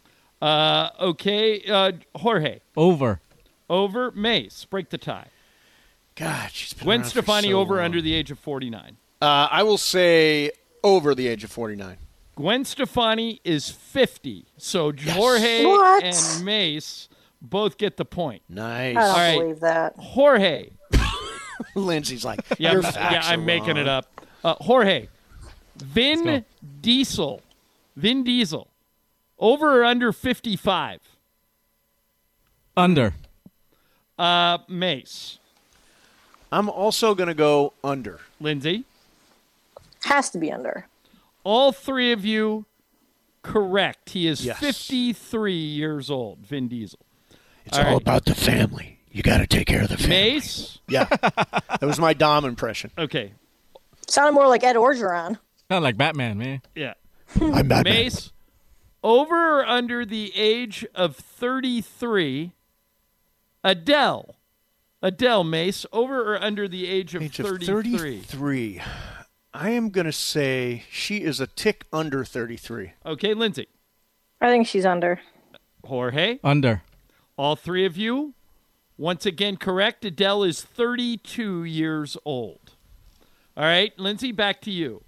Uh, okay, uh, Jorge. Over. Over. Mace, break the tie. God, she's been Gwen around for Stefani, so over or long. under the age of forty-nine? Uh, I will say over the age of forty-nine. Gwen Stefani is fifty. So Jorge What? and Mace both get the point. Nice. I don't All right. believe that. Jorge. Lindsay's like, Yeah, your I'm, facts yeah, I'm are making it wrong. up. Uh, Jorge. Let's Vin go. Diesel. Vin Diesel. Over or under fifty-five? Under. Uh, Mace. I'm also going to go under. Lindsay. Has to be under. All three of you correct. He is Yes. fifty-three years old, Vin Diesel. It's All all, right. about the family. You got to take care of the family. Mace. Yeah. That was my Dom impression. Okay. Sounded more like Ed Orgeron. Sound like Batman, man. Yeah. I'm Batman. Mace. Over or under the age of thirty-three? Adele. Adele, Mace. Over or under the age of Age of thirty-three? thirty-three. I am going to say she is a tick under thirty-three. Okay, Lindsay. I think she's under. Jorge. Under. All three of you, once again, correct. Adele is thirty-two years old. All right, Lindsay, back to you.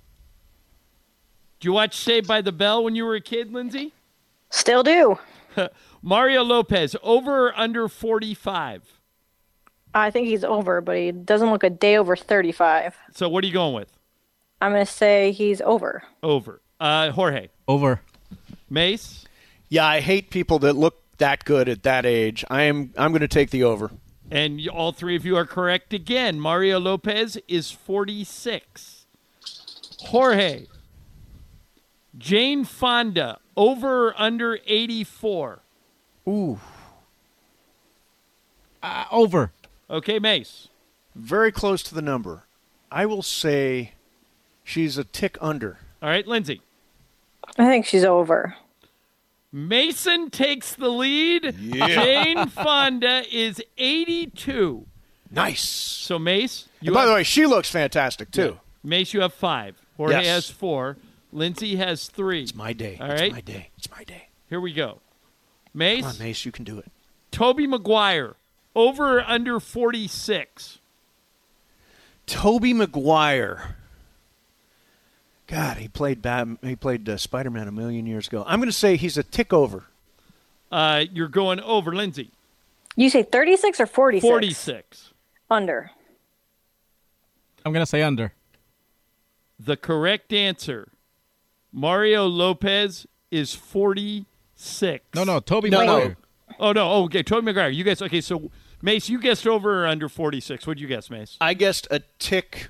Did you watch Saved by the Bell when you were a kid, Lindsay? Still do. Mario Lopez, over or under forty-five? I think he's over, but he doesn't look a day over thirty-five. So what are you going with? I'm going to say he's over. Over. Uh, Jorge. Over. Mace. Yeah, I hate people that look that good at that age. I am. I'm going to take the over. And y- all three of you are correct again. Mario Lopez is forty-six. Jorge. Jane Fonda, over or under eighty-four? Ooh. Uh, over. Okay, Mace. Very close to the number. I will say she's a tick under. All right, Lindsay. I think she's over. Mason takes the lead. Yeah. Jane Fonda is eighty-two. Nice. So, Mace, you And by have, the way, she looks fantastic, too. Mace, you have five. Jorge Yes. has four. Lindsay has three. It's my day. All it's right. my day. It's my day. Here we go. Mace, Come on, Mace, you can do it. Toby Maguire, over or under forty-six? Toby Maguire. God, he played Bat- he played uh, Spider-Man a million years ago. I'm going to say he's a tick over. Uh, you're going over, Lindsay. You say thirty-six or forty-six? forty-six. Under. I'm going to say under. The correct answer, Mario Lopez, is forty-six. No, no, Toby No, no. Maguire. Oh, no. Oh, okay, Toby Maguire. You guys, okay, so, Mace, you guessed over or under forty-six. What'd you guess, Mace? I guessed a tick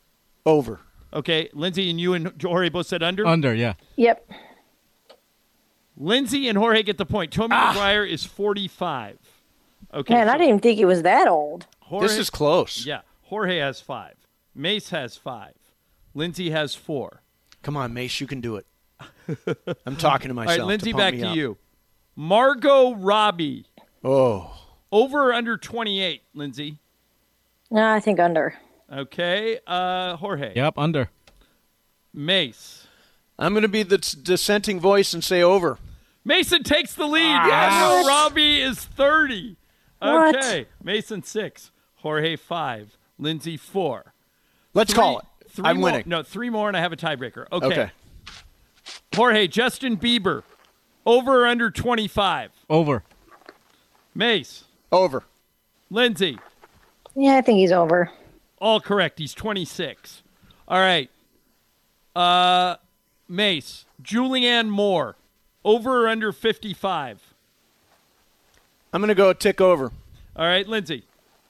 over. Okay, Lindsay and you and Jorge both said under? Under, yeah. Yep. Lindsay and Jorge get the point. Tommy Ah. McGuire is forty-five. Okay. Man, I so didn't even think he was that old. Jorge, This is close. Yeah. Jorge has five. Mace has five. Lindsay has four. Come on, Mace, you can do it. I'm talking to All myself. right, Lindsay, to pump back me to up. you. Margot Robbie. Oh. Over or under twenty-eight, Lindsay? No, I think under. Okay. Uh, Jorge. Yep, under. Mace. I'm going to be the s- dissenting voice and say over. Mason takes the lead. Yes. Margot Robbie is thirty. What? Okay. Mason six. Jorge five. Lindsay four. Let's Three- call it. Three I'm more, winning. No, three more, and I have a tiebreaker. Okay. Okay. Jorge, Justin Bieber, over or under twenty-five? Over. Mace, Over. Lindsay, Yeah, I think he's over. all correct. He's twenty-six. All right. Uh, Mace, Julianne Moore, over or under fifty-five? I'm going to go a tick over. All right, Lindsay.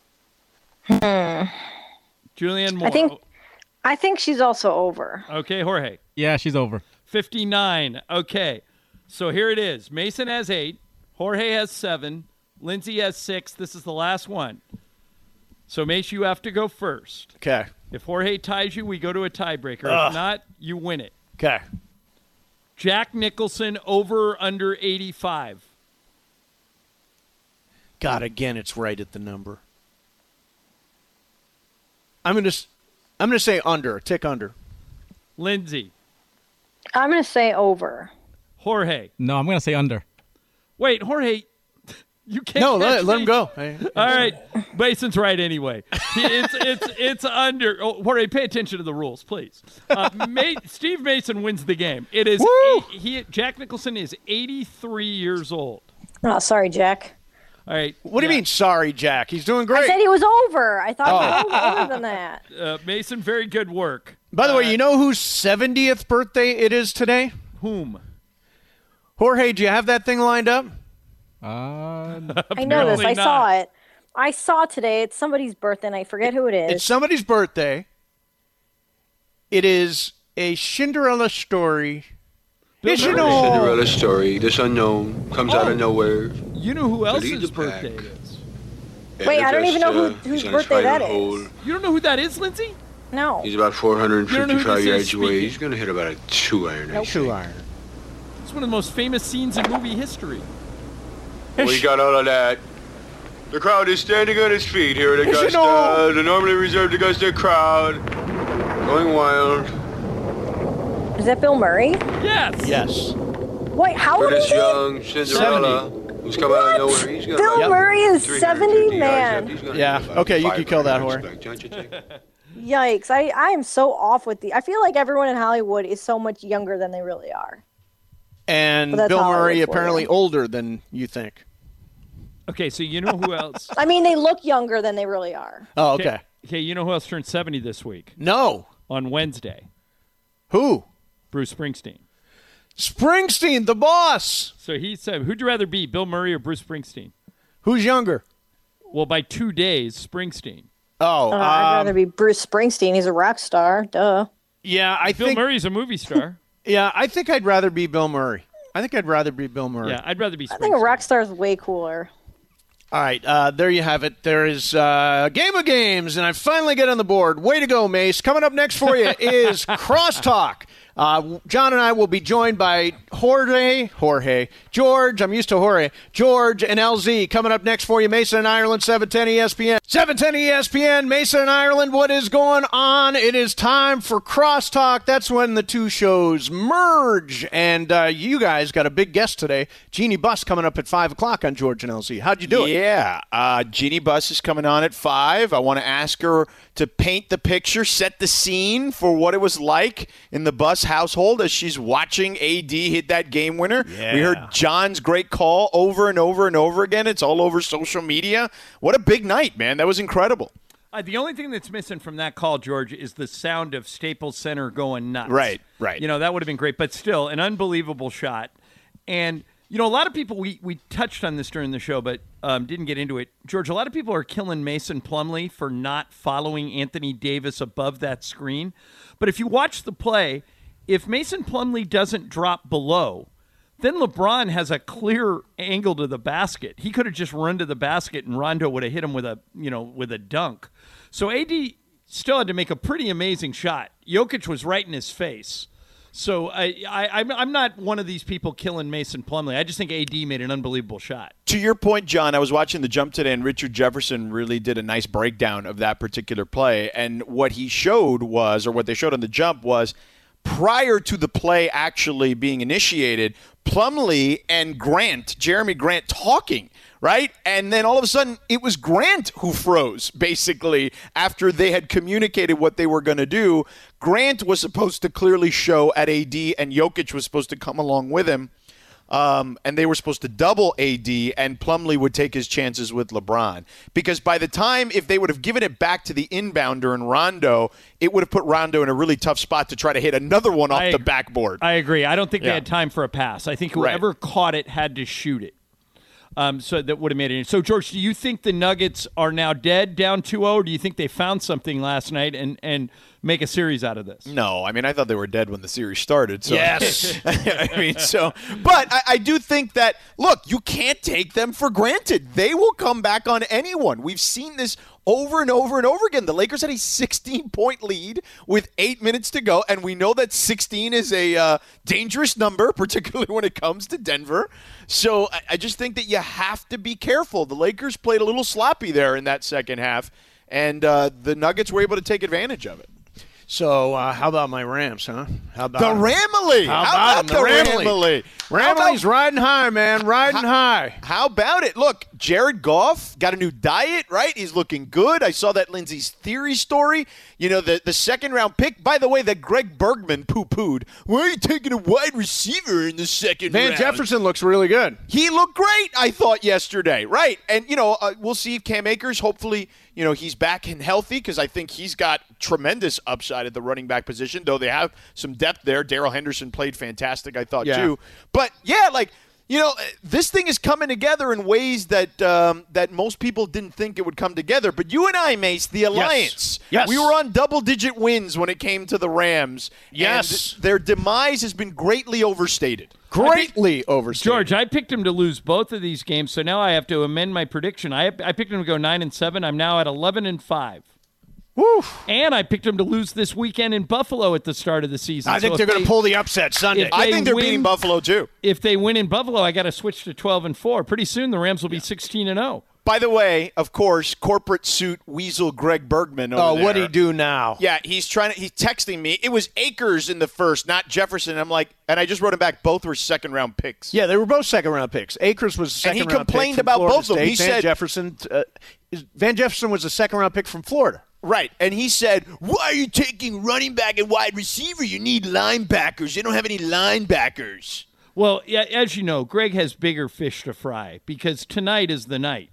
Julianne Moore. I think I think she's also over. Okay, Jorge. Yeah, she's over. fifty-nine. Okay. So here it is. Mason has eight. Jorge has seven. Lindsay has six. This is the last one. So, Mace, you have to go first. Okay. If Jorge ties you, we go to a tiebreaker. Ugh. If not, you win it. Okay. Jack Nicholson, over or under eighty-five? God, again, it's right at the number. I'm going to I'm going to say under, a tick under. Lindsay. I'm going to say over. Jorge. No, I'm going to say under. Wait, Jorge, you can't. No, let, catch let him me. go. All right, Mason's right anyway. He- It's it's it's under. Oh, Jorge, pay attention to the rules, please. Uh, Ma- Steve Mason wins the game. It is eight, he. Jack Nicholson is eighty-three years old. Oh, sorry, Jack. All right. What do you mean, sorry, Jack? He's doing I great. said he was over. I thought he Oh. was older than that. Uh, Mason, very good work. By the Uh, way, you know whose seventieth birthday it is today? Whom? Jorge, do you have that thing lined up? Uh, I know this. Apparently I not. saw it. I saw today. It's somebody's birthday, and I forget who it is. It's somebody's birthday. It is a Cinderella story. It's you know, Cinderella story. This unknown comes out Oh. of nowhere. You know who Lead else's the birthday pack. it is? Wait, I don't even know who- Augusta, whose he's on his birthday that final is. hole. You don't know who that is, Lindsay? No. He's about four hundred You don't know who fifty-five this yards is away. speaking? He's going to hit about a two iron. I two think. iron. It's one of the most famous scenes in movie history. We got all of that. The crowd is standing on its feet here at Yes, you Augusta. know. The normally reserved Augusta crowd going wild. Is that Bill Murray? Yes. Yes. Wait, how old Curtis is he? Young, Cinderella, who's coming out of nowhere. He's got Bill about Murray is three hundred fifty seventy, yards man. left. He's gonna Yeah. hit about Okay, you five could kill that, iron, Jorge. expect, don't you think? Yikes. I, I am so off with the. I feel like everyone in Hollywood is so much younger than they really are. And But that's Bill Hollywood Murray for apparently you. older than you think. Okay, so you know who else? I mean, they look younger than they really are. Oh, okay. Okay, you know who else turned seventy this week? No. On Wednesday. Who? Bruce Springsteen. Springsteen, the boss. So he said, who'd you rather be, Bill Murray or Bruce Springsteen? Who's younger? Well, by two days, Springsteen. Oh, Uh, I'd um, rather be Bruce Springsteen. He's a rock star. Duh. yeah, I Bill think. Murray's a movie star. Yeah, I think I'd rather be Bill Murray. I think I'd rather be Bill Murray. Yeah, I'd rather be I think a Springsteen. rock star is way cooler. All right, uh, there you have it. There is uh, a game of games, and I finally get on the board. Way to go, Mace. Coming up next for you is Crosstalk. Uh, John and I will be joined by Jorge, Jorge, George, I'm used to Jorge, George and L Z. Coming up next for you, Mason and Ireland, seven ten E S P N. seven ten E S P N, Mason and Ireland, what is going on? It is time for Crosstalk. That's when the two shows merge. And uh, you guys got a big guest today, Jeannie Buss, coming up at five o'clock on George and L Z. How'd you do it? Yeah, uh, Jeannie Buss is coming on at five. I want to ask her to paint the picture, set the scene for what it was like in the Buss household as she's watching A D hit that game winner. Yeah. We heard John's great call over and over and over again. It's all over social media. What a big night, man. That was incredible. Uh, the only thing that's missing from that call, George, is the sound of Staples Center going nuts. Right, right. You know, that would have been great, but still, an unbelievable shot. And, you know, a lot of people, we, we touched on this during the show, but um, didn't get into it. George, a lot of people are killing Mason Plumlee for not following Anthony Davis above that screen. But if you watch the play, if Mason Plumlee doesn't drop below, Then LeBron has a clear angle to the basket. He could have just run to the basket, and Rondo would have hit him with a, you know, with a dunk. So A D still had to make a pretty amazing shot. Jokic was right in his face. So I, I, I'm, I'm not one of these people killing Mason Plumlee. I just think A D made an unbelievable shot. To your point, John, I was watching The Jump today, and Richard Jefferson really did a nice breakdown of that particular play. And what he showed was, or what they showed on The Jump was, prior to the play actually being initiated, Plumlee and Grant, Jeremy Grant, talking, right? And then all of a sudden, it was Grant who froze, basically, after they had communicated what they were going to do. Grant was supposed to clearly show at A D, and Jokic was supposed to come along with him. Um, and they were supposed to double A D, and Plumlee would take his chances with LeBron. Because by the time, if they would have given it back to the inbounder in Rondo, it would have put Rondo in a really tough spot to try to hit another one off I, the backboard. I agree. I don't think yeah. they had time for a pass. I think whoever right. caught it had to shoot it. Um, so that would have made it. So, George, do you think the Nuggets are now dead, down two oh, or do you think they found something last night and, and make a series out of this? No. I mean, I thought they were dead when the series started. So. Yes. I mean, so. But I, I do think that, look, you can't take them for granted. They will come back on anyone. We've seen this over and over and over again. The Lakers had a sixteen-point lead with eight minutes to go, and we know that sixteen is a uh, dangerous number, particularly when it comes to Denver. So I, I just think that you have to be careful. The Lakers played a little sloppy there in that second half, and uh, the Nuggets were able to take advantage of it. So uh, how about my Rams, huh? How about the Ramley? How, how about, about the Ramley? Ramley's riding high, man, riding how, high. How about it? Look, Jared Goff got a new diet, right? He's looking good. I saw that Lindsey's Theory story. You know, the, the second-round pick. By the way, that Greg Bergman poo-pooed. Why are you taking a wide receiver in the second Van round? Van Jefferson looks really good. He looked great, I thought, yesterday. Right. And, you know, uh, we'll see if Cam Akers, hopefully, you know, he's back and healthy because I think he's got tremendous upside at the running back position, though they have some depth there. Darrell Henderson played fantastic, I thought, yeah. too. But, yeah, like, you know, this thing is coming together in ways that um, that most people didn't think it would come together. But you and I, Mace, the Alliance, yes. Yes. we were on double-digit wins when it came to the Rams. Yes. And their demise has been greatly overstated. Greatly picked, overstated. George, I picked him to lose both of these games, so now I have to amend my prediction. I I picked him to go nine and seven. I'm now at eleven and five. Woo. And I picked him to lose this weekend in Buffalo at the start of the season. I think so they're going to pull the upset Sunday. I think they're win, beating Buffalo too. If they win in Buffalo, I got to switch to twelve and four. Pretty soon the Rams will be sixteen and oh. By the way, of course, corporate suit weasel Greg Bergman over Oh, there. what'd he do now? Yeah, he's trying to. He's texting me. It was Akers in the first, not Jefferson. I'm like, and I just wrote him back. Both were second round picks. Yeah, they were both second round picks. Akers was a second and he round pick complained from about Florida both of them. State. He Van said Jefferson. Uh, Van Jefferson was a second round pick from Florida. Right, and he said, "Why are you taking running back and wide receiver? You need linebackers. They don't have any linebackers." Well, yeah, as you know, Greg has bigger fish to fry because tonight is the night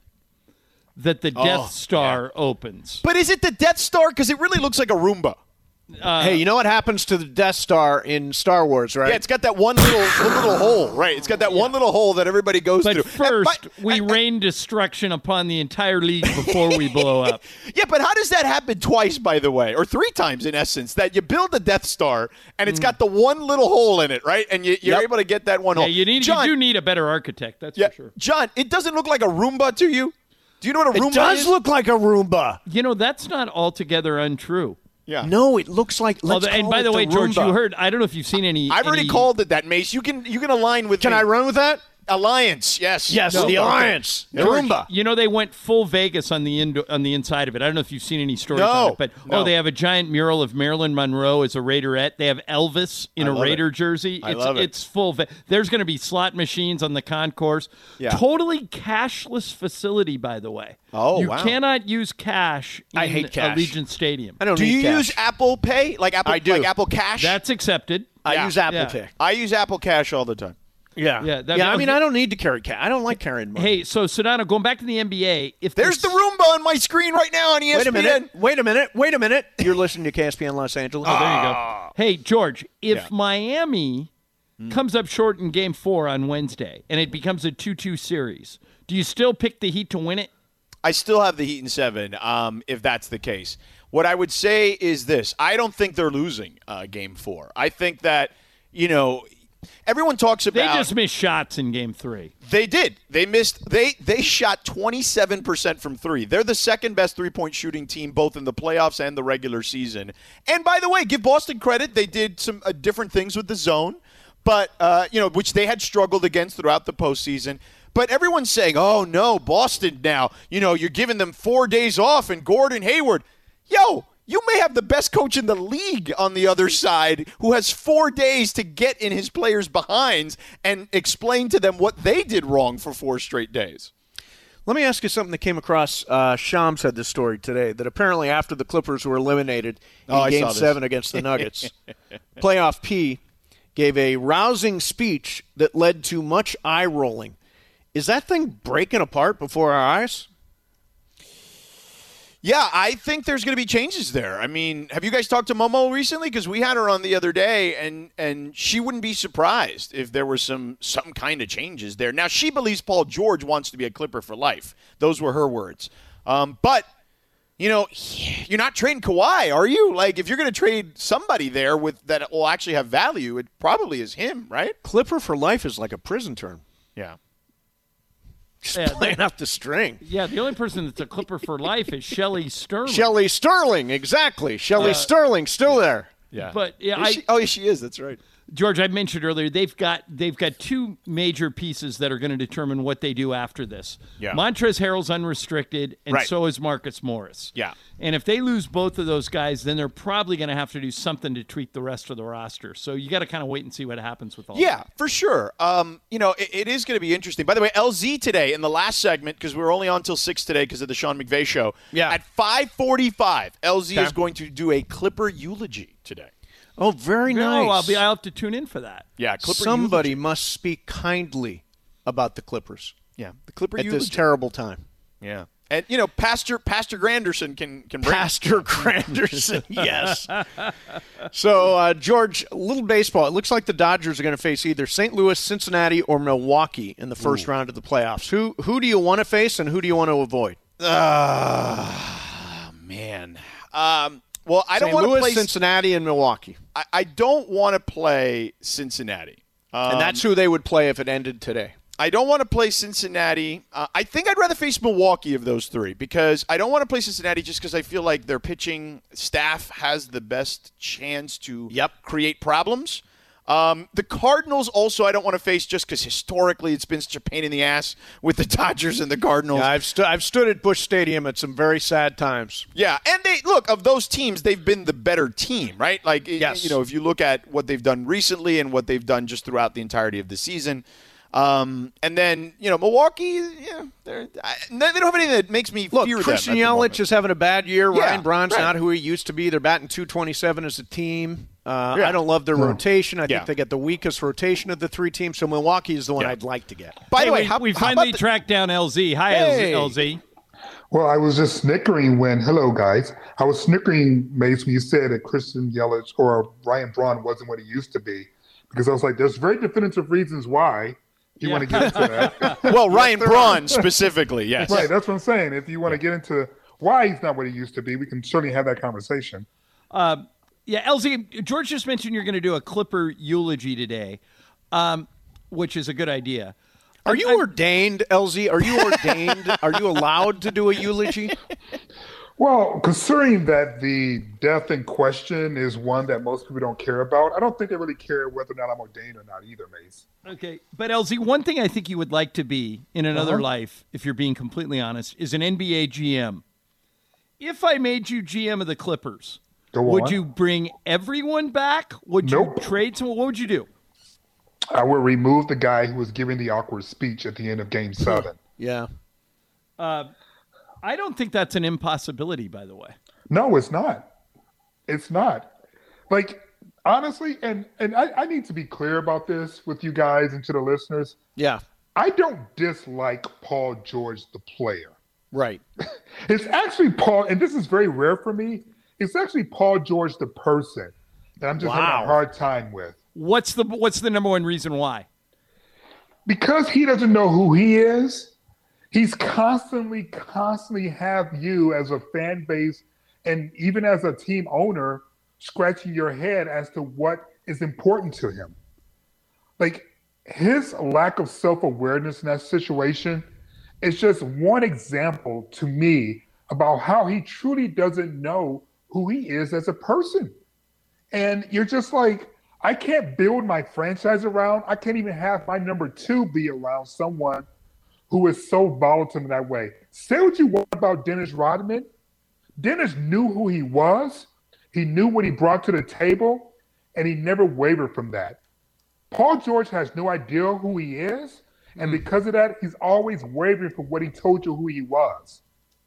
that the Death oh, Star yeah. opens. But is it the Death Star? Because it really looks like a Roomba. Uh, hey, you know what happens to the Death Star in Star Wars, right? Yeah, it's got that one little one little hole, right? It's got that yeah. one little hole that everybody goes but through. But first, my, we I, rain destruction upon the entire league before we blow up. Yeah, but how does that happen twice, by the way, or three times in essence? That you build the Death Star and it's mm. got the one little hole in it, right? And you, you're yep. able to get that one yeah, hole. You need, John, you do need a better architect, that's yeah, for sure. John, it doesn't look like a Roomba to you. Do you know what a Roomba is? It does look like a Roomba. You know, that's not altogether untrue. Yeah. No, it looks like. Let's oh, and call by it the way, the George, Roomba. you heard. I don't know if you've seen any. I've already any, called it that, Mace. You can you can align with. Can me. I run with that? Alliance, yes, yes, no, the Alliance, the George, Roomba. You know they went full Vegas on the in, on the inside of it. I don't know if you've seen any stories no, on it, but no. oh, they have a giant mural of Marilyn Monroe as a Raiderette. They have Elvis in I a Raider it. jersey. I it's, love it. It's full. Ve- There's going to be slot machines on the concourse. Yeah. Totally cashless facility, by the way. Oh, you wow. cannot use cash in I hate cash. Allegiant Stadium. I don't do need you cash. use Apple Pay, like Apple, I do. like Apple Cash? That's accepted. I yeah. use Apple yeah. Pay. I use Apple Cash all the time. Yeah, yeah. That, yeah. I mean, I don't need to carry cash. I don't like carrying money. Hey, so Sedano, going back to the N B A, if there's this, the Roomba on my screen right now on E S P N. Wait a minute. Wait a minute. Wait a minute. You're listening to K S P N Los Angeles. Oh, there you go. Hey, George, if yeah. Miami mm. comes up short in Game Four on Wednesday and it becomes a two two series, do you still pick the Heat to win it? I still have the Heat in seven, um, if that's the case. What I would say is this. I don't think they're losing uh, Game Four. I think that, you know, everyone talks They about. just missed shots in game three. They did. They missed. They they shot twenty-seven percent from three. They're the second best three-point shooting team, both in the playoffs and the regular season. And by the way, give Boston credit. They did some uh, different things with the zone, but uh, you know, which they had struggled against throughout the postseason. But everyone's saying, "Oh no, Boston now. You know, you're giving them four days off and Gordon Hayward." Yo. You may have the best coach in the league on the other side who has four days to get in his players' behinds and explain to them what they did wrong for four straight days. Let me ask you something that came across. Uh, Shams had this story today that apparently after the Clippers were eliminated in Oh, I Game saw this. seven against the Nuggets, Playoff P gave a rousing speech that led to much eye-rolling. Is that thing breaking apart before our eyes? Yeah, I think there's going to be changes there. I mean, have you guys talked to Momo recently? Because we had her on the other day, and and she wouldn't be surprised if there were some some kind of changes there. Now, she believes Paul George wants to be a Clipper for life. Those were her words. Um, but, you know, you're not trading Kawhi, are you? Like, if you're going to trade somebody there with that will actually have value, it probably is him, right? Clipper for life is like a prison term. Yeah. Just Yeah, playing that- off the string. Yeah, the only person that's a Clipper for life is Shelley Sterling. Shelley Sterling, exactly. Shelley Uh, Sterling, still there. Yeah. But yeah, Is I, she- oh, yeah, she is. That's right. George, I mentioned earlier they've got they've got two major pieces that are going to determine what they do after this. Yeah. Montrezl Harrell's unrestricted, and Right. so is Marcus Morris. Yeah. And if they lose both of those guys, then they're probably going to have to do something to tweak the rest of the roster. So you got to kind of wait and see what happens with all Yeah, that. for sure. Um, you know, it, it is going to be interesting. By the way, L Z today in the last segment, because we were only on till six today because of the Sean McVay show. Yeah. At five forty-five, L Z Okay. is going to do a Clipper eulogy today. Oh, very nice. Oh, I'll be. I'll have to tune in for that. Yeah, Clipper Somebody eulogy. must speak kindly about the Clippers Yeah, the Clipper at eulogy. this terrible time. Yeah. And, you know, Pastor Pastor Granderson can, can bring Pastor Granderson, yes. So, uh, George, a little baseball. It looks like the Dodgers are going to face either Saint Louis, Cincinnati, or Milwaukee in the first Ooh. round of the playoffs. Who who do you want to face and who do you want to avoid? Uh, man. Um, well, I don't Saint want to Louis, play Cincinnati, and Milwaukee. I, I don't want to play Cincinnati. Um, And that's who they would play if it ended today. I don't want to play Cincinnati. Uh, I think I'd rather face Milwaukee of those three because I don't want to play Cincinnati just because I feel like their pitching staff has the best chance to Yep. create problems. Um, the Cardinals also I don't want to face just because historically it's been such a pain in the ass with the Dodgers and the Cardinals. Yeah, I've, stu- I've stood at Busch Stadium at some very sad times. Yeah, and they look of those teams, they've been the better team, right? Like, Yes. you know, if you look at what they've done recently and what they've done just throughout the entirety of the season, um, and then you know, Milwaukee, yeah, they're, I, they don't have anything that makes me Look, fear them. Christian at the moment. Yelich is having a bad year. Yeah, Ryan Braun's right. not who he used to be. They're batting two twenty-seven as a team. Uh, Yeah. I don't love their Yeah. rotation. I Yeah. think they get the weakest rotation of the three teams. So Milwaukee is the one Yeah. I'd like to get. By Hey, the way, we, how, we how finally about the- tracked down L Z. Hi, Hey. L Z. Well, I was just snickering when, hello guys, I was snickering, Mace, when you said that Christian Yelich or Ryan Braun wasn't what he used to be. Because I was like, there's very definitive reasons why you Yeah. want to get into that. well, Ryan there Braun are. specifically, yes. Right, that's what I'm saying. If you want to get into why he's not what he used to be, we can certainly have that conversation. Uh, yeah, L Z, George just mentioned you're going to do a Clipper eulogy today, um, which is a good idea. Are you ordained, L Z? Are you ordained? Are you allowed to do a eulogy? Well, considering that the death in question is one that most people don't care about, I don't think they really care whether or not I'm ordained or not either, Mace. Okay, but L Z, one thing I think you would like to be in another Uh-huh. life, if you're being completely honest, is an N B A G M. If I made you G M of the Clippers, Go would on. you bring everyone back? Would Nope. you trade someone? What would you do? I will remove the guy who was giving the awkward speech at the end of Game Seven. Yeah. Uh, I don't think that's an impossibility, by the way. No, it's not. It's not. Like, honestly, and, and I, I need to be clear about this with you guys and to the listeners. Yeah. I don't dislike Paul George, the player. Right. It's actually Paul, and this is very rare for me, it's actually Paul George, the person, that I'm just Wow. having a hard time with. What's the What's the number one reason why? Because he doesn't know who he is. He's constantly, constantly have you as a fan base and even as a team owner scratching your head as to what is important to him. like his lack of self-awareness in that situation is just one example to me about how he truly doesn't know who he is as a person. And you're just like, I can't build my franchise around, I can't even have my number two be around someone who is so volatile in that way. Say what you want about Dennis Rodman. Dennis knew who he was. He knew what he brought to the table, and he never wavered from that. Paul George has no idea who he is, and because of that, he's always wavering from what he told you who he was.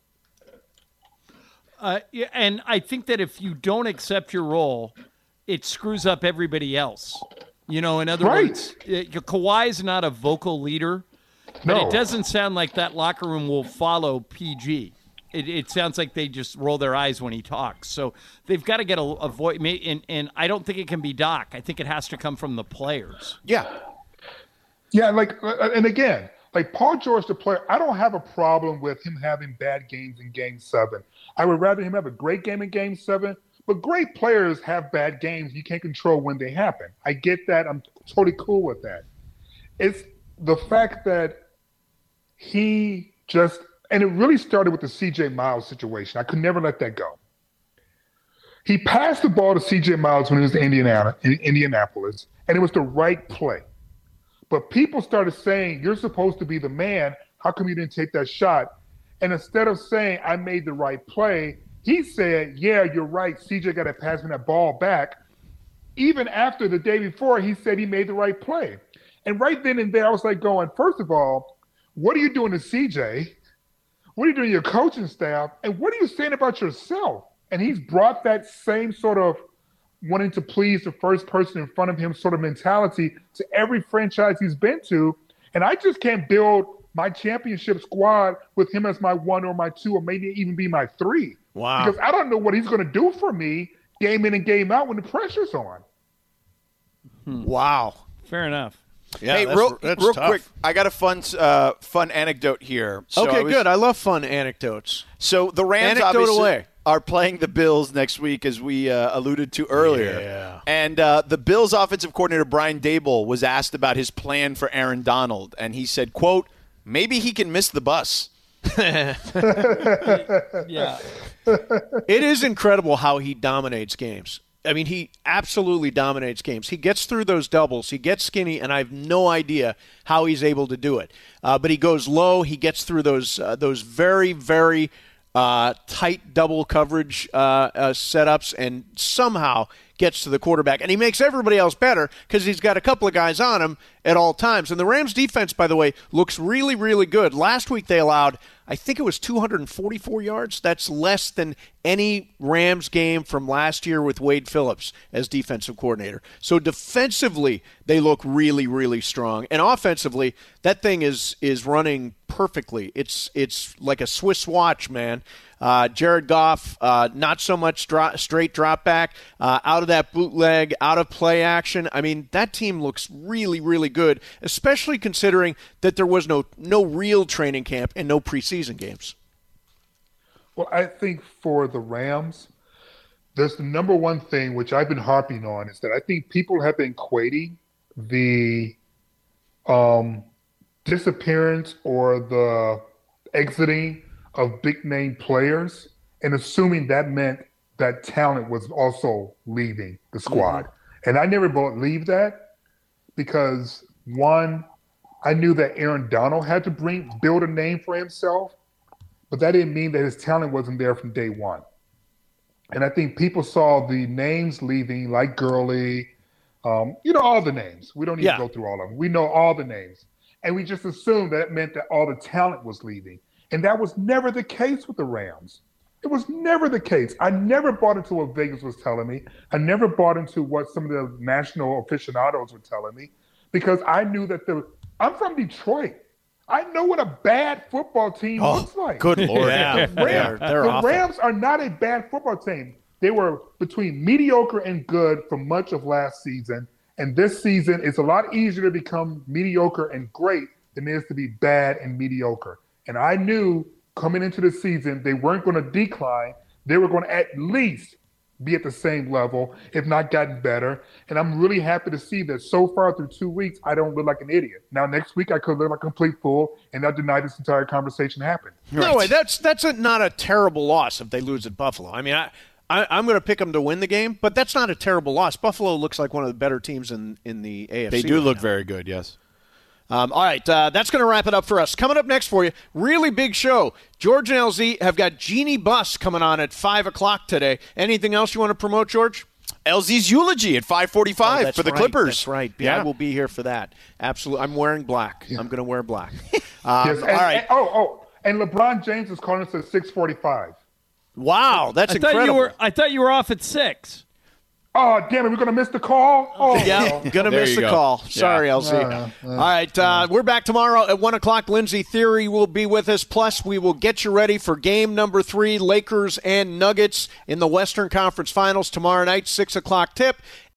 Uh, yeah, and I think that if you don't accept your role, it screws up everybody else. You know, in other Right. words, uh, Kawhi is not a vocal leader, but No. it doesn't sound like that locker room will follow P G. It, it sounds like they just roll their eyes when he talks. So they've got to get a, a voice, and, and I don't think it can be Doc. I think it has to come from the players. Yeah. Yeah, like, and again, like Paul George, the player, I don't have a problem with him having bad games in Game Seven. I would rather him have a great game in Game Seven. But great players have bad games. You can't control when they happen. I get that. I'm totally cool with that. It's the fact that he just, and it really started with the C J Miles situation. I could never let that go. He passed the ball to C J Miles when he was in Indiana, in Indianapolis, and it was the right play. But people started saying, you're supposed to be the man. How come you didn't take that shot? And instead of saying, I made the right play, he said, yeah, you're right. C J got to pass me that ball back. Even after the day before, he said he made the right play. And right then and there, I was like going, first of all, what are you doing to C J? What are you doing to your coaching staff? And what are you saying about yourself? And he's brought that same sort of wanting to please the first person in front of him sort of mentality to every franchise he's been to. And I just can't build my championship squad with him as my one or my two or maybe even be my three. Wow. Because I don't know what he's going to do for me game in and game out when the pressure's on. Wow. Fair enough. Yeah, hey, that's- real, that's real tough. quick, I got a fun, uh, fun anecdote here. So okay, I was- good. I love fun anecdotes. So the Rams Anecdote obviously away. are playing the Bills next week, as we uh, alluded to earlier. Yeah. And uh, the Bills offensive coordinator, Brian Daboll, was asked about his plan for Aaron Donald. And he said, quote, maybe he can miss the bus. Yeah. It is incredible how he dominates games. I mean, he absolutely dominates games. He gets through those doubles. He gets skinny, and I have no idea how he's able to do it. Uh, but he goes low. He gets through those uh, those very, very uh, tight double coverage uh, uh, setups and somehow gets to the quarterback. And he makes everybody else better because he's got a couple of guys on him at all times. And the Rams defense, by the way, looks really, really good. Last week they allowed, I think it was two hundred forty-four yards. That's less than any Rams game from last year with Wade Phillips as defensive coordinator. So defensively, they look really, really strong. And offensively, that thing is is running perfectly. It's it's like a Swiss watch, man. Uh, Jared Goff, uh, not so much dro- straight drop back, uh, out of that bootleg, out of play action. I mean, that team looks really, really good, especially considering that there was no no real training camp and no preseason games. Well, I think for the Rams, there's the number one thing which I've been harping on is that I think people have been equating the um, disappearance or the exiting of big name players and assuming that meant that talent was also leaving the squad. Mm-hmm. And I never believed that because one, I knew that Aaron Donald had to bring build a name for himself, but that didn't mean that his talent wasn't there from day one. And I think people saw the names leaving, like Gurley, um, you know, all the names. We don't need Yeah. to go through all of them. We know all the names. And we just assumed that meant that all the talent was leaving. And that was never the case with the Rams. It was never the case. I never bought into what Vegas was telling me. I never bought into what some of the national aficionados were telling me because I knew that the I'm from Detroit. I know what a bad football team Oh, looks like. good Lord. The Yeah. Rams, They're- they're the awful. Rams are not a bad football team. They were between mediocre and good for much of last season. And this season, it's a lot easier to become mediocre and great than it is to be bad and mediocre. And I knew coming into the season, they weren't going to decline. They were going to at least be at the same level, if not gotten better. And I'm really happy to see that so far through two weeks, I don't look like an idiot. Now, next week, I could look like a complete fool, and I'll deny this entire conversation happened. No way. That's that's a, not a terrible loss if they lose at Buffalo. I mean, I, I, I'm going to pick them to win the game, but that's not a terrible loss. Buffalo looks like one of the better teams in, in the A F C. They do right look now. very good, yes. Um, all right, uh, that's going to wrap it up for us. Coming up next for you, really big show. George and L Z have got Jeannie Buss coming on at five o'clock today. Anything else you want to promote, George? L Z's eulogy at five forty-five Oh, for the right, Clippers. That's right. Yeah, Yeah. I will be here for that. Absolutely. I'm wearing black. I'm going to wear black. Um, Yes, and, all right. and- oh, oh, and LeBron James is calling us at six forty-five. Wow, that's I incredible. Thought you were, I thought you were off at six. Oh, damn it, we're going to miss the call? Oh, Yeah, gonna There miss you the go. call. Sorry, Yeah. L Z. Uh, uh, All right, uh, we're back tomorrow at one o'clock. Lindsey Theory will be with us. Plus, we will get you ready for game number three, Lakers and Nuggets in the Western Conference Finals tomorrow night, six o'clock tip.